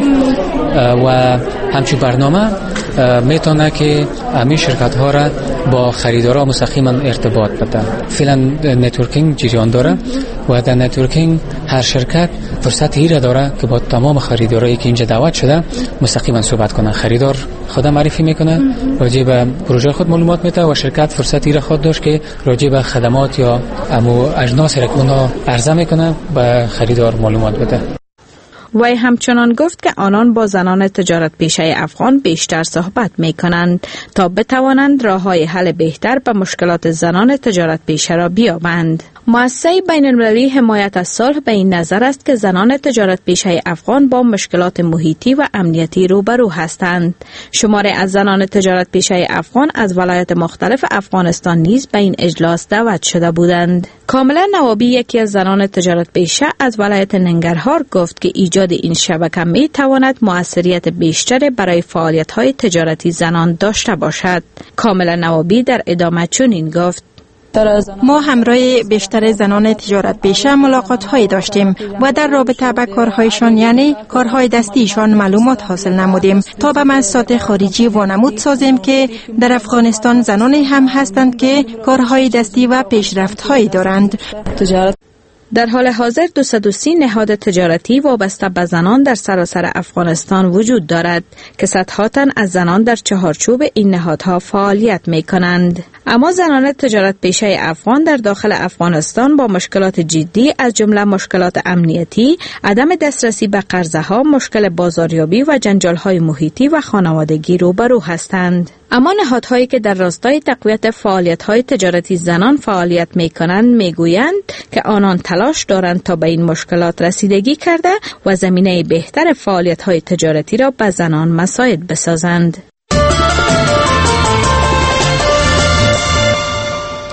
و همچون برنامه میتونه که همین شرکت ها را با خریدارا مستقیما ارتباط بده. فعلا نتورکینگ جریان داره و در نتورکینگ هر شرکت فرصت را داره که با تمام خریدارایی که اینجا دعوت شده مستقیما صحبت کنه. خریدار خود معرفی میکنه، راجع به پروژه خود معلومات میده و شرکت فرصتی را خود داشت که راجع به خدمات یا اجناس را اونها عرضه میکنه به خریدار معلومات بده. وی همچنان گفت که آنان با زنان تجارت پیشه افغان بیشتر صحبت می کنند تا بتوانند راه‌های حل بهتر به مشکلات زنان تجارت پیشه را بیابند. مؤسسه بین المللی حمایت از صلح به این نظر است که زنان تجارت پیشه افغان با مشکلات محیطی و امنیتی روبرو هستند. شماری از زنان تجارت پیشه افغان از ولایات مختلف افغانستان نیز به این اجلاس دعوت شده بودند. کاملا نوابی، یکی از زنان تجارت پیشه از ولایت ننگرهار، گفت که ایجاد این شبکه می تواند موثریت بیشتری برای فعالیت‌های تجارتی زنان داشته باشد. کاملا نوابی در ادامه چنین گفت: ما همراه بیشتر زنان تجارت پیشه ملاقات هایی داشتیم و در رابطه با کارهایشان، یعنی کارهای دستیشان، معلومات حاصل نمودیم تا به مؤسسات خارجی وانمود سازیم که در افغانستان زنانی هم هستند که کارهای دستی و پیشرفت هایی دارند. در حال حاضر 230 نهاد تجارتی وابسته به زنان در سراسر افغانستان وجود دارد که صدها تن از زنان در چهارچوب این نهادها فعالیت می کنند. اما زنان تجارت پیشه افغان در داخل افغانستان با مشکلات جدی از جمله مشکلات امنیتی، عدم دسترسی به قرضه ها، مشکل بازاریابی و جنجال های محیطی و خانوادگی روبرو هستند. اما نهادهایی که در راستای تقویت فعالیت‌های تجارتی زنان فعالیت می‌کنند می‌گویند که آنان تلاش دارند تا به این مشکلات رسیدگی کرده و زمینه بهتر فعالیت‌های تجارتی را به زنان مساعد بسازند.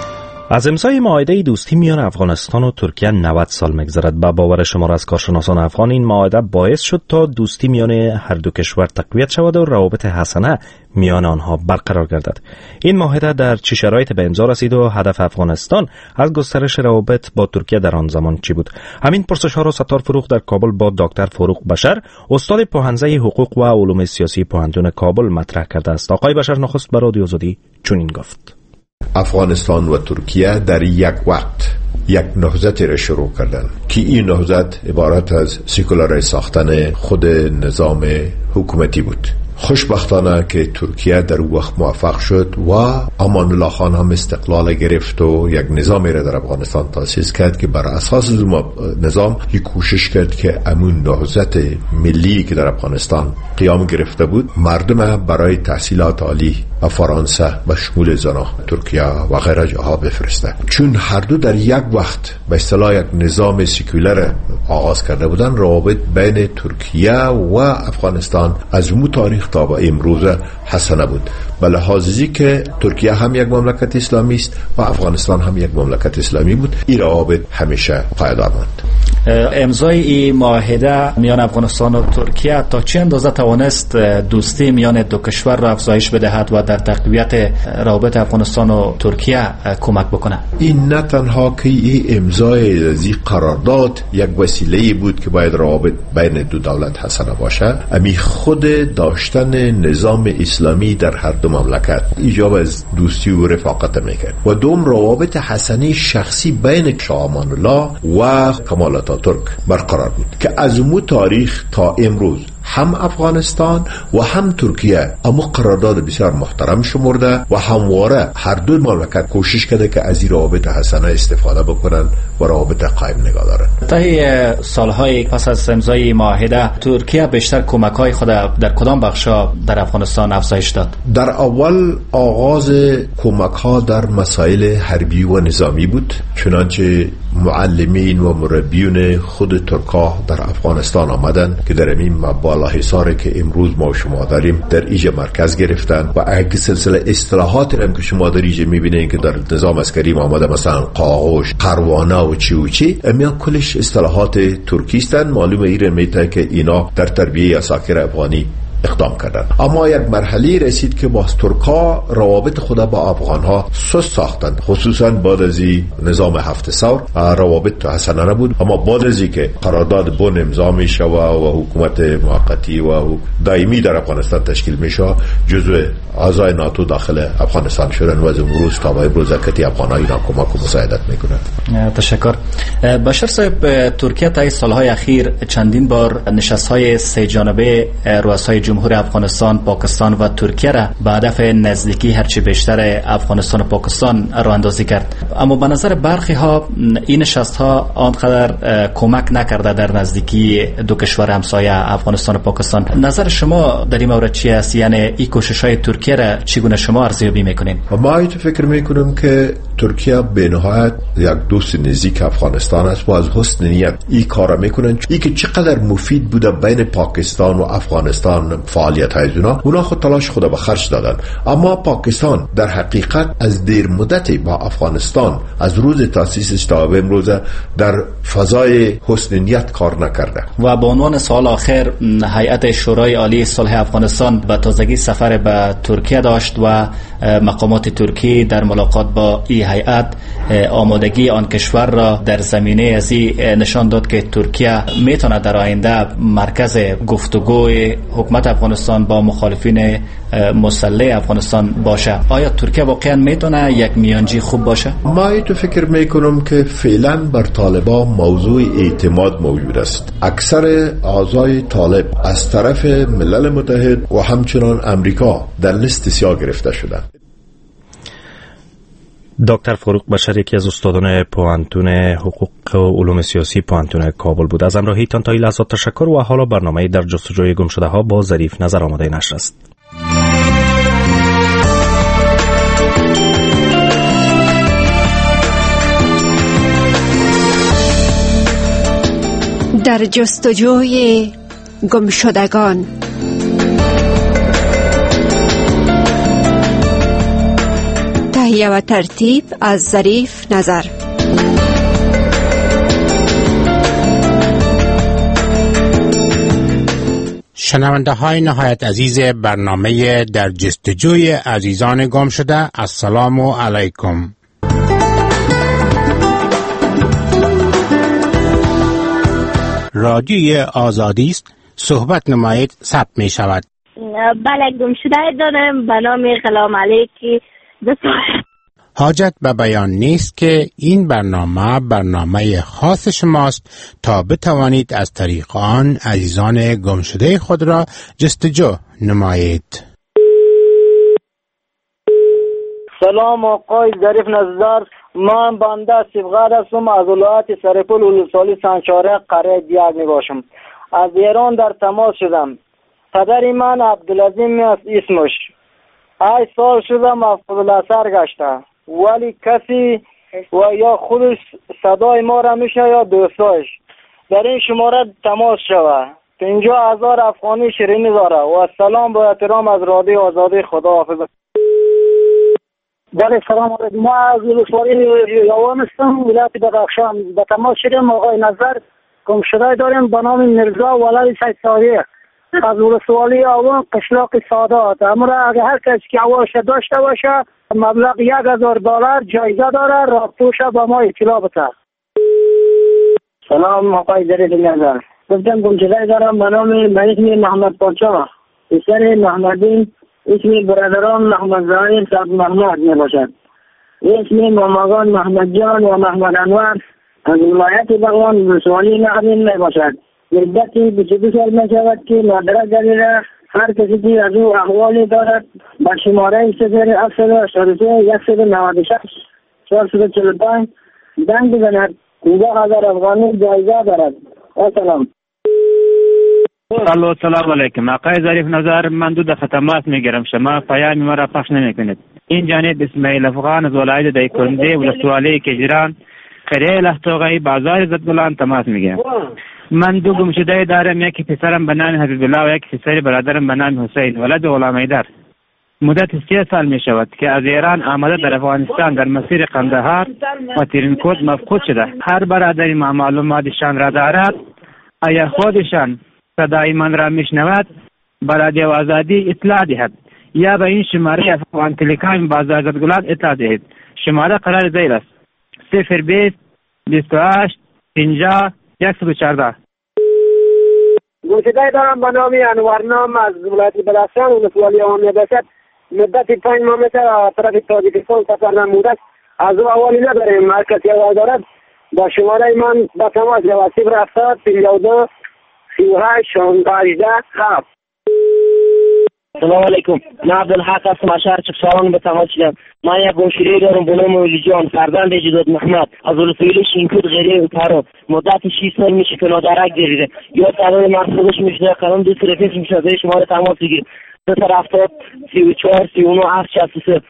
از امضای معاهده دوستی میان افغانستان و ترکیه 90 سال می‌گذرد. با باور شمار از کارشناسان افغان این معاهده باعث شد تا دوستی میان هر دو کشور تقویت شود و روابط حسنه میان آنها برقرار گردد. این معاهده در چه شرایطی به امضا رسید و هدف افغانستان از گسترش روابط با ترکیه در آن زمان چی بود؟ همین پرسش‌ها را ستار فروغ در کابل با دکتر فروغ بشر، استاد پوهنځی حقوق و علوم سیاسی پوهنتون کابل مطرح کرده است. آقای بشر نخست به رادیو آزادی چنین گفت: افغانستان و ترکیه در یک وقت یک نهضت را شروع کردن که این نهضت عبارت از سکولار ساختن خود نظام حکومتی بود. خوشبختانه که ترکیه در وقت موفق شد و امان الله خان هم استقلال گرفت و یک نظامی را در افغانستان تأسیس کرد که بر اساس نظام یک کوشش کرد که امون نهضت ملی که در افغانستان قیام گرفته بود مردم برای تحصیلات عالی و فرانسه و شمول زنا ترکیه و غیره جاها بفرسته. چون هر دو در یک وقت به اصطلاح یک نظام سکولار آغاز کرده بودن، روابط بین ترکیه و افغانستان از اون تاریخ تا به امروز حسنه بود. به لحاظی که ترکیه هم یک مملکت اسلامی است و افغانستان هم یک مملکت اسلامی بود، این روابط همیشه پایدار ماند. امضای این معاهده میان افغانستان و ترکیه تا چه اندازه توانست دوستی میان دو کشور را افزایش بدهد و در تقویت روابط افغانستان و ترکیه کمک بکنه؟ این نه تنها که این امضای از این قرارداد یک وسیله بود که باید روابط بین دو دولت حسنه باشه، امی خود داشتن نظام اسلامی در هر دو مملکت ایجاب از دوستی و رفاقت میکرد و دوم روابط حسنه شخصی بین شاه امان الله و کمال آتاتورک برقرار بود که از اون تاریخ تا امروز هم افغانستان و هم ترکیه اما قرارداد بسیار محترم شمرده و همواره هر دو مملکت کوشش کرده که از این روابط حسنه استفاده بکنن و روابط قایم نگاه دارن. طی سالهای پس از امضای معاهده ترکیه بیشتر کمک‌های خود در کدام بخشا در افغانستان افزایش داد؟ در اول آغاز کمک‌ها در مسائل حربی و نظامی بود، چنانچه معلمین و مربیون خود ترکا در افغانستان آمدن که در این بالا حصاری که امروز ما شما داریم در ایجا مرکز گرفتن و اگه سلسله اصطلاحاتی هم که شما در ایجا میبینین که در نظام عسکری آمده، مثلا قاقوش، قروانه و چی امیان کلش اصطلاحات ترکیستن. معلومه ایران میتونه که اینا در تربیه اساکر افغانی اقدام کردن. اما یک مرحله رسید که باز ترکا روابط خود با افغانها سست ساختند، خصوصا بعد از نظام هفت ثور روابط حسنه نبود. اما بعد از که قرارداد بن امضا میشه و حکومت موقتی و دائمی در افغانستان تشکیل میشه، جزو اعضای ناتو داخل افغانستان شدن و از امروز تا به امروز کتی افغان‌ها اینا کمک و مساعدت میکنند. تشکر. بشر صاحب، ترکیه طی سالهای اخیر چندین بار نشست‌های سه جانبه رؤسای جمهور افغانستان، پاکستان و ترکیه را به هدف نزدیکی هرچی بیشتر افغانستان و پاکستان راه اندازی کرد. اما به نظر برخی ها این نشست ها آنقدر کمک نکرده در نزدیکی دو کشور همسایه افغانستان و پاکستان. نظر شما در این مورد چی است؟ یعنی این کوشش های ترکیه را چگونه شما ارزیابی میکنین؟ ما فکر میکنم که ترکیه به نهایت یک دوست نزدیک افغانستان است و از حسن نیت این کارا میکنن. این که چقدر مفید بوده بین پاکستان و افغانستان فعالیت های اونا خود تلاش خود به خرج دادن. اما پاکستان در حقیقت از دیر مدتی با افغانستان از روز تاسیسش تا به امروز در فضای حسن نیت کار نکرده. و به عنوان سوال آخر، هیئت شورای عالی صلح افغانستان به تازگی سفر به ترکیه داشت و مقامات ترکی در ملاقات با این هیئت آمادگی آن کشور را در زمینه ازی نشان داد که ترکیه میتونه در آینده مرکز گفتگوی حکومت افغانستان با مخالفین مسلح افغانستان باشه. آیا ترکیه واقعا میتونه یک میانجی خوب باشه؟ ما فکر میکنم که فعلا بر طالبان موضوع اعتماد موجود است. اکثر اعضای طالب از طرف ملل متحد و همچنان امریکا در لیست سیاه گرفته شدند. دکتر فروغ بشر یکی از استادان پوهنتون حقوق و علوم سیاسی پوهنتون کابل بود. از همراهیتان تا این لحظات تشکر و حالا برنامه در جستجوی گم شده ها با ظریف نظر آماده نشر است. در جستجوی گم شدگان. تهیه و ترتیب از ظریف نظر. شنونده های نهایت عزیز برنامه در جستجوی عزیزان گم شده، السلام علیکم. رادیوی آزادی است، صحبت نمایید ثبت می شود. بله، گم شده دارم به نام غلام علی که حاجت به بیان نیست که این برنامه خاص شماست تا بتوانید از طریق آن عزیزان گمشده خود را جستجو نمایید. سلام آقای ظریف نظر، من بنده صبغت هستم، از ولایت سرپل ولسوالی سنچاره قریه دیگ می باشم. از ایران در تماس شدم. پدر من عبدالعظیم است اسمش. 8 سال شده مفقود الاثر گشته، ولی کسی و یا خودش صدای ما را میشه یا دوستایش. در این شماره تماس شوه. 50,000 افغانی شیرینی داره. و سلام با احترام از رادیو آزادی. خدا حافظ. بله سلام علیکم. ما از ولسوالی یوان هستم، ولایت بدخشان. به تماس شدیم آقای نظر، گمشده داریم به نام میرزا ولد سید صادق از ولسوالی یوان قشلاق سادات. امروز اگر هر کسی که عواش داشته باشه مبلغ $1,000 جایزه داره، رابطوش با ما اطلاع بده. سلام آقای ظریف نظر، گفتم گمشده دارم به نام محمد پاچا پسر محمدین، اسم برادران محمد زاهد صاحب محمد می باشد. اسم ماماگان محمد جان و محمد انور از ولایت بغلان ولسوالی نقدین می باشد. مدتی 22 سال می شود که مدرک گریده. هر کسی که از او احوالی دارد با شماره 080-196-445 دنگ بزند. 15,000 افغانی جایزه دارد. السلام. سلام علیکم. آقای ظریف نظر، من دو دفعه تماس میگیرم، شما پیام مرا پخش نمیکنید. این جانب اسماعیل افغان از ولایت دایکنده ولسوالی کجران قریه لحتوغی بازار زدگلان تماس میگیرم. من دو گمشده دارم، یکی پسرم به نام حبیب الله و یکی پسر برادرم به نام حسین ولد غلام حیدر. مدت 3 سال می شود که از ایران آمده در افغانستان در مسیر قندهار و ترینکوت مفقود شده. هر برادری ما معلوماتشان را دارد. آیا خودشان صدای من را میشنود به رادیو آزادی اطلاع دهد یا به این شماره افغان تلکام بازار زدگلان اطلاع دهید. شماره قرار زیر است: 020 28 50 114. گمشده دارم به نام انورنام از ولایت بدخشان ولسوالی آن میباشد. مدت 5 ماه مثل طرف تاجیکستان سفر نموده است. از او احوالی نداریم. هر کسی احوال دارد با شماره من به تماس شود. 070 52 38 18 7. سلام علیکم. من عبدالحق هستم از شهر چخشاوان به تماس شدم. من یک گمشده دارم به نام ولی جان فرزند جداد محمد از ولسوالی شینکود غریه پرو. مدت 6 سال میشه که نادرک گریده. یا صدای مرفوضش میشه قانون 2 رفیق میشه. شماره تماس بگیر 070 34 39 763.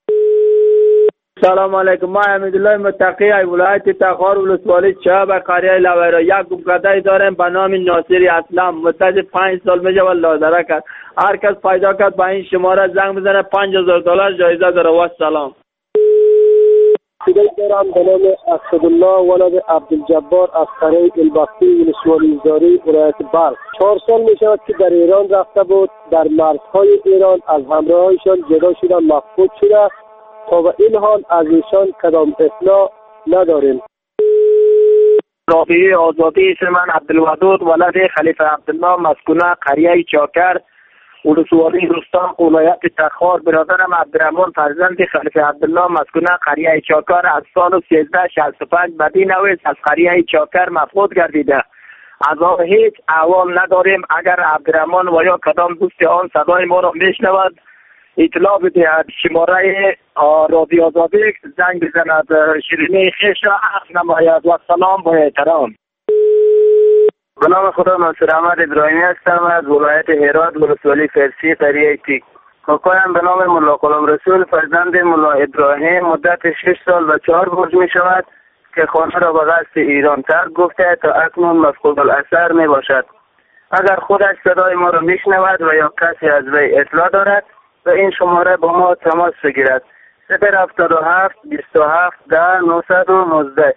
سلام علیکم. ما حمیدالله متقی از ولایت تخار ولسوالی چهب قریه لویرا. یک گمشده دارم به نام ناصری اسلم. مدت 5 سال میشه و لادرک است. هر کس پیدا کرد با این شماره زنگ بزنه. $5,000 جایزه داره. و سلام. صدای دارم به نام اسدالله ولد عبدالجبار از قریه البختی ولسوالی زاری ولایت بلخ. 4 سال می شود که در ایران رفته بود. در مرزهای ایران از همراهایشان جدا شده مفقود شده. تا به این حال از ایشان کدام اطلاع نداریم. رادیوی آزادی، اسم من عبدالودود ولد خلیفه عبدالله مسکونه قریه چاکر ولسوالی رستاق ولایت تخار. برادرم عبدالرحمن فرزند خلیفه عبدالله مسکونه قریه چاکر از سال 1365 بدین نویس از قریه چاکر مفقود گردیده. از آن هیچ احوال نداریم. اگر عبدالرحمن و یا کدام دوست آن صدای ما را میشنود اطلاع بدهد. شماره رادیو آزادی زنگ بزند. شیرینی خیش را عرض نماید. و سلام با احترام. به نام خدا منصور احمد ابراهیمی هستم از ولایت هرات ولسوالی فرسی قریه تیک. کاکایم به نام ملا غلام رسول فرزند ملا ابراهیم مدت 6 سال و 4 برج می شود که خانه را به قصد ایران ترک گفته تا اکنون مفقود الاثر می باشد. اگر خودش صدای ما را می شنود و یا کسی از وی اطلاع دارد و این شماره با ما تماس بگیرد. 077 27 10 919.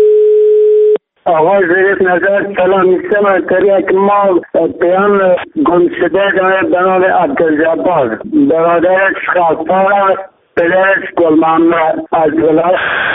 آقای ظریف نظر سلام میستم از طریق ما پیام گم شده داره به نام عبدالجبار برادرش خاکپار است پدرش گل محمد از ولایت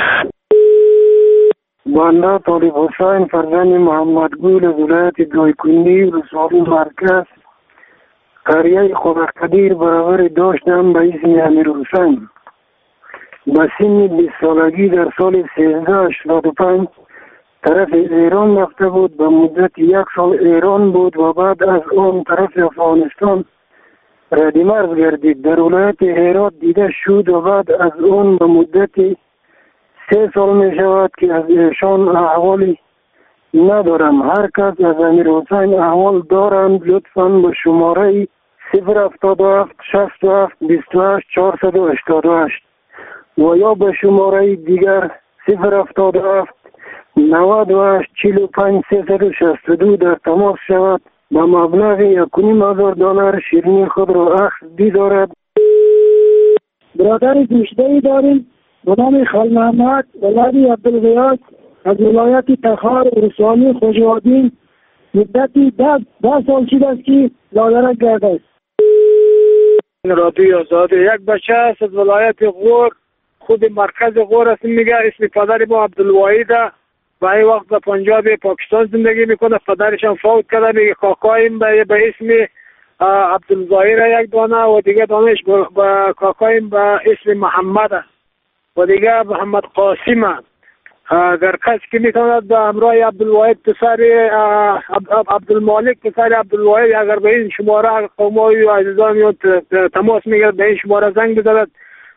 بنده طالب حسین فرزند محمد گل از ولایت دایکنی ولسوالی مرکز قریه خودقدیر برابر داشتم به اسم امیر حسین به سن 20 سالگی در سال 1385 طرف ایران رفته بود. به مدت 1 سال ایران بود و بعد از اون طرف افغانستان ردیمرز گردید. در ولایت هرات دیده شد و بعد از اون به مدت 3 سال می شود که از ایشان احوالی ندارم. هر کس از امیر حسین احوال دارند لطفاً به شماره 077 67 28 488 و یا به شماره دیگر 077 98 45 362 در تماس شود. به مبلغ $1,500 شیرینی خود را اخذ دارد. برادر گوشده‌ای داریم به نام خال محمد ولد عبدالغیاث از ولایت تخار ولسوالی خوشوادین مدتی 10 سال شده است که لادرک کرده است. رادیو آزادی یک بچه است از ولایت غور، خود مرکز غور است. میگه اسم پدر ما عبدالواحد است و این وقت در پنجاب پاکستان زندگی میکنه. پدرش هم فوت کرده. میگه کاکایم به اسم عبدالظاهر یک دانه و دیگه دانش به کاکایم به اسم محمد و دیگه محمد قاسم است. اگر کسی که میتواند به همراه عبدالواحد پسر عبدالمالک پسر عبدالواحد اگر به این شماره قومای و عزیزان تماس میگرد به این شماره زنگ بزند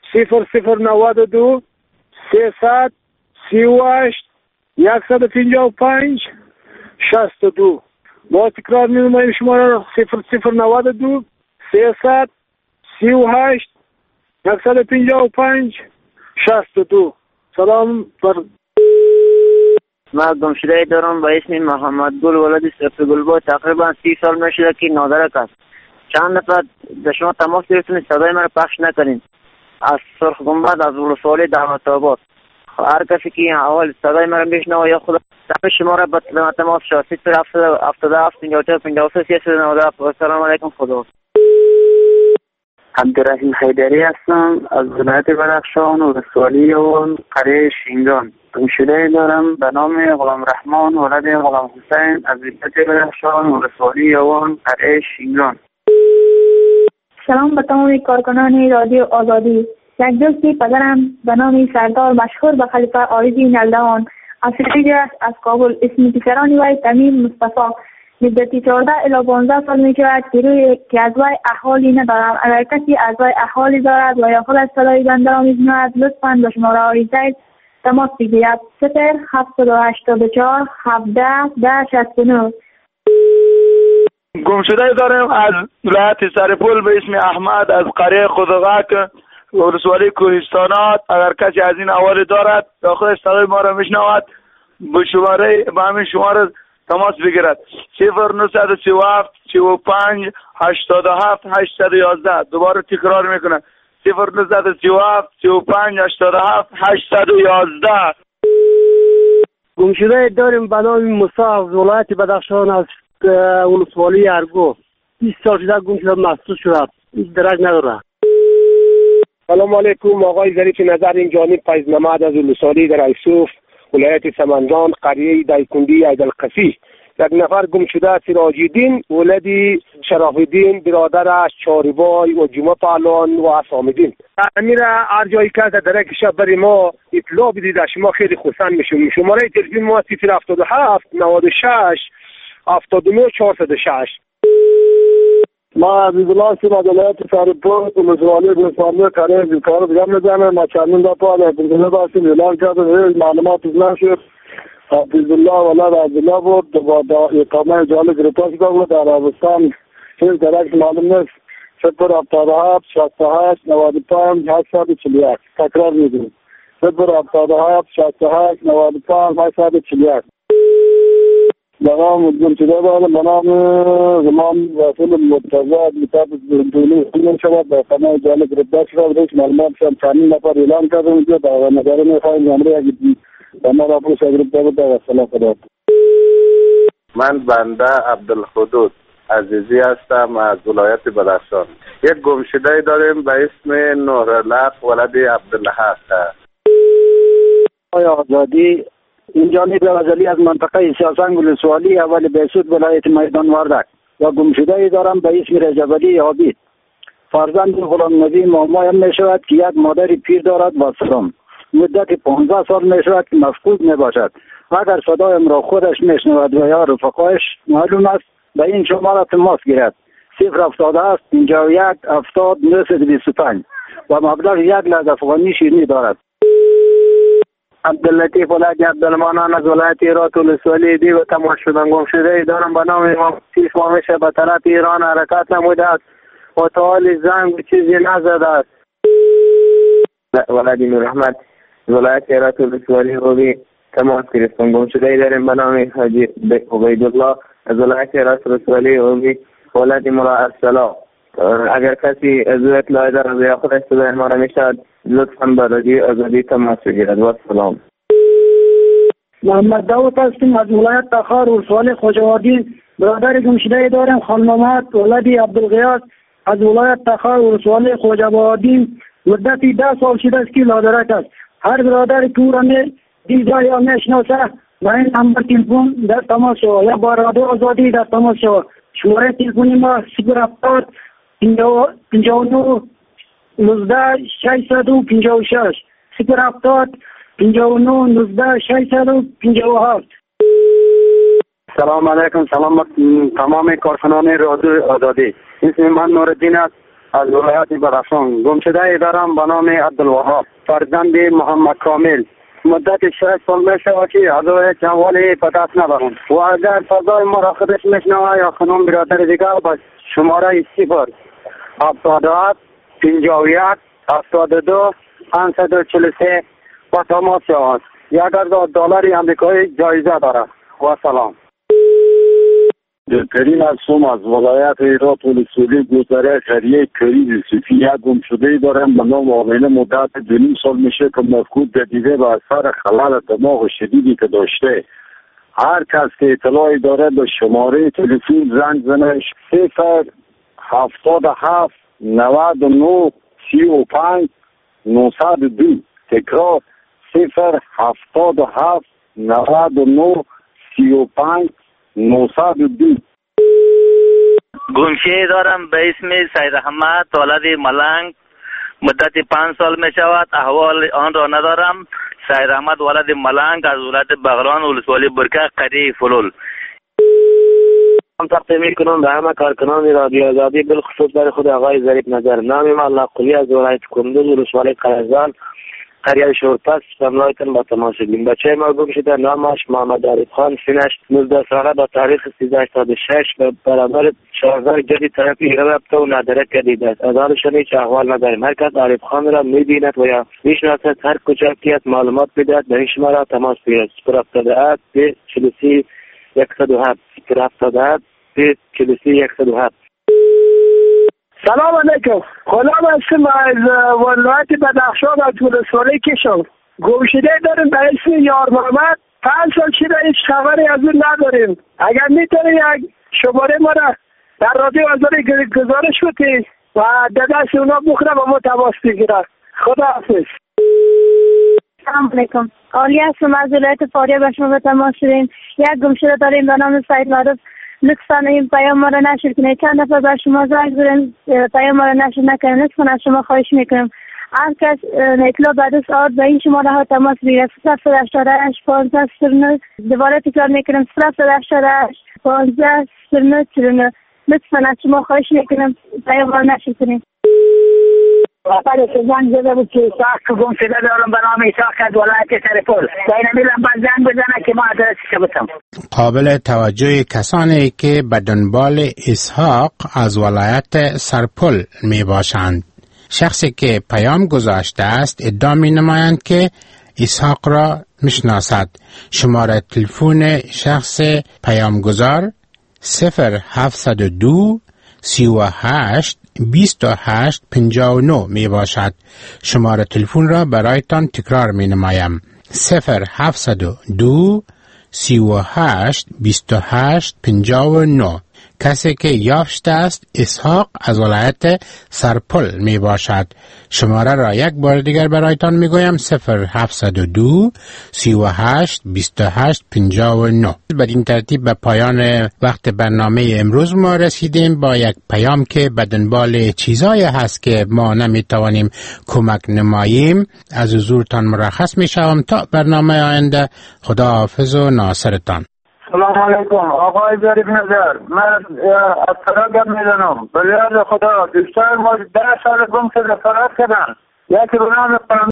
0092 338 155 62. با تکرار می‌نمایم شماره 0092 338 155 62. سلام بر ما گمشده دارم به اسم محمد گل ولد صفر گلبا تقریبا 30 سال میشده که نادرک است. چند نفر در شما تماس گرفتین صدای من پخش نکنین. از سرخ گنبد از ولسوالی دعوت آباد هر کسی که این اول صدای من بشنوه یا خدا در شما را به تماس شد 077 52 53 397. سلام علیکم. خدا. عبدالرحیم حیدری هستم از ولایت بدخشان ولسوالی یوان قریه شینگان. گمشده دارم به نام غلام رحمان ولد غلام حسین از ولایت بدخشان ولسوالی یوان قریه شینگان. سلام به تمام کارکنان رادیو آزادی. یک دوستی پدرم به نام سردار مشهور به خلیفه آریزی نلدهان از خریج است از کابل. اسم پسرانی وی تمیم مصطفی مدتی 14 الی 15 سال می شود که از وی احوالی ندارم. اگر کسی از وی احوالی دارد و یا خود از صدای بنده را میشنود لطفاً به شماره آریزی تماس بگیرد 07847 17 1069. گمشده دارم از ولایت سرپل به اسم احمد از قریه خودغک ولسوالی کوهستانات. اگر کسی از این احوالی دارد یا خودش صدای ما را میشنود به همین شماره تماس بگیرد 0937 45 87 811. دوباره تکرار میکنه 0937 45 87 811. گمشده داریم به نام موسی از ولایت بدخشان از ولسوالی ارگو 20 سال شده گم شده محسوس شده درک نداره. سلام علیکم. آقای ظریف نظر این جانب فیض نماد از ولسوالی در ایسوف ولایت سمنگان قریه دایکندی عیدالقصی. یک نفر گم شده سراج الدین ولدی شرف الدین برادرش چاربای و جمعه پهلوان و اسام الدین. امیر هر جایی که در یک شب بری ما اطلاع بدید شما خیلی خوشحال میشیم. شماره تلفن ما 077 96 79 406. ما عزیزالله هستیم از ولایت سرپل ولسوالی قریه بیکار دیگه میزنم. ما چندین دفعه در تلفن داشتیم اعلان کردیم معلومات نشد. عبدالله ولد عبدالله بود با اقامه جالب گرفتار شده بود در عربستان. هیچ درک معلوم نیست. 077 68 95 841. تکرار میدیم 077 68 95 841. برام گم شده دارم به نام زمان رسول مرتضی کتاب دونی خونده شود در قناه جالب رده شد رئیس معلومات شد چندین نفر اعلان کرده اونجا در نظر میخواهیم نمره اگه ما را پروش اگر رده بود در سلام خدا. من بنده عبدالحدود عزیزی هستم از ولایت بدخشان. یک گمشده داریم به اسم نورالحق ولد عبدالحق. آقای آزادی این جانب غزالی از منطقه سیاسنگ ولسوالی اول بهسود ولایت میدان وردک و گمشده دارم به اسم رجب علی عابد. فرزند غلام نبی مامایم می شود که یک مادر پیر دارد و سلام. مدت 15 سال می شود که مفقود می باشد. اگر صدایم را خودش می شنود و یا رفقایش معلوم است به این شماره تماس گیرد. 077 51 70 925 و مبلغ 1 لک افغانی شیرینی دارد. عبداللطیف ولد عبدالمنان از ولایت هرات ولسوالی دی و تماس شدن گمشده دارم به نام امام سیف مامشه به طرف ایران حرکت نموده است و تا حال زنگ و چیزی نزده است. ولد نورحمد ولایت هرات ولسوالی روی تماس گرفتن گمشده داریم به نام حاجی عبیدالله از ولایت هرات ولسوالی روی ولد ملا السلام. اگر کسی از اطلاع دارد یا خودش صدای ما را میشد لطفاً به رادیو آزادی تماس بگیرد. و سلام. محمد داود هستیم از ولایت تخار ولسوالی خوجوادی. برادر گمشده داریم خانمامات ولدی عبدالغیاث از ولایت تخار ولسوالی خوجوادی. مدتی 10 سال شده است که لادرک است. هر برادر که را دیده یا میشناسه با این نمبر تلفن در تماس شود یا با رادیو آزادی در تماس شود. شماره تلفنی ما 070 59 19 656 070 59 19 657. سلام علیکم. سلام تمام کارکنان رادیو آزادی. اسم من نورالدین است از ولایت بدخشان. گمشده دارم به نام عبدالوهاب فرزند محمد کامل. مدت 6 سال میشه که از جوال پداست ندارم و اگر صدای ما را خودش میشنوه یا خانم برادر دیگر با شماره 077 51 72 543 با تماس شود. $1,000 امریکایی جایزه دارد. و سلام. کریم هستم از ولایت هرات ولسوالی گذره قریه کریز صوفی. یک گمشده دارم به نام آمینه مدت 2.5 سال میشه که مفقود گردیده و اثر خلل دماغ شدیدی که داشته. هر کس که اطلاعی داره به شماره تلفن زنگ زنش 077 99 35 902. تکرار 077 99 35 902. گمشده دارم به اسم سید احمد ولد ملنگ. مدت 5 سال می شود. احوال آن را ندارم. سید احمد ولد ملنگ از ولایت بغران ولسوالی برکه قریه فلول. تقدیم میکنم به همه کارکنان رادیو آزادی بالخصوص برای خود آقای ظریف نظر. نام من الله قلی از ولایت کندوز ولسوالی قرهزان قریه شورپس مملایتن با تماس شدیم. بچه ما گم شده نامش محمد عارف خان سنش 19 ساله با تاریخ 1386 به برابر 14 جدی طرف ایران رفته و نادره کردیده است. از حالشان هیچ احوال نداریم. هر کس عارف خان را میبیند و یا میشناسد هر کجا کیت معلومات بدهد به این شماره تماس بگیرد. 077 43 107 077 43 107. سلام علیکم. غلام هستم از ولایت بدخشان از ولسوالی کشور. گمشده داریم به اسم یار محمد. 5 سال شده هیچ خبری از اون نداریم. اگر میتونی یک شماره ما را در رادیو آزادی گزارش بدی و دست اونا بخوره و ما تماس بگیرم. خدا حافظ. سلام علیکم. عالی هستم از ولایت فاریاب به شما تماس شدیم. یک گمشده داریم به نام سید معروف. لطفاً این پیام ما را نشر کنید. چند دفعه بر شما زنگ زدیم پیام ما را نشر نکنید. لطفاً از شما خواهش میکنم هر کس اطلاع بعد از آن به این شماره ها تماس بگیرد. 088 15 09 دوباره تکرار میکنم 088 15 09 49. لطفاً از شما خواهش میکنم پیام ما را نشر کنید. بعد از زنگ زده بود که ساخت گم شده دارم به نام ایساق از ولایت سرپل. بینمیلم با زنگ بزنه که ما ادرسش بتم. قابل توجه کسانی که به دنبال اسحاق از ولایت سرپل می باشند. شخصی که پیام گذاشته است ادعا می نمایند که اسحاق را میشناسد. شماره تلفن شخص پیامگذار 0702 38 28 59 می باشد. شماره تلفن را برایتان تکرار می نمایم. 0702 38 28 59. کسی که یافته است اسحاق از ولایت سرپل می باشد. شماره را یک بار دیگر برایتان می گویم 0702 38 28 59. بدین ترتیب به پایان وقت برنامه امروز ما رسیدیم با یک پیام که به دنبال چیزایی هست که ما نمی توانیم کمک نماییم. از حضورتان مرخص می شوم تا برنامه آینده. خداحافظ و ناصرتان. سلام علیکم آقای ظریف نظر. من از فراد میزنم. به یاد خدا دوستان ما 10 سال گم شده فرار کردن. یکی به نام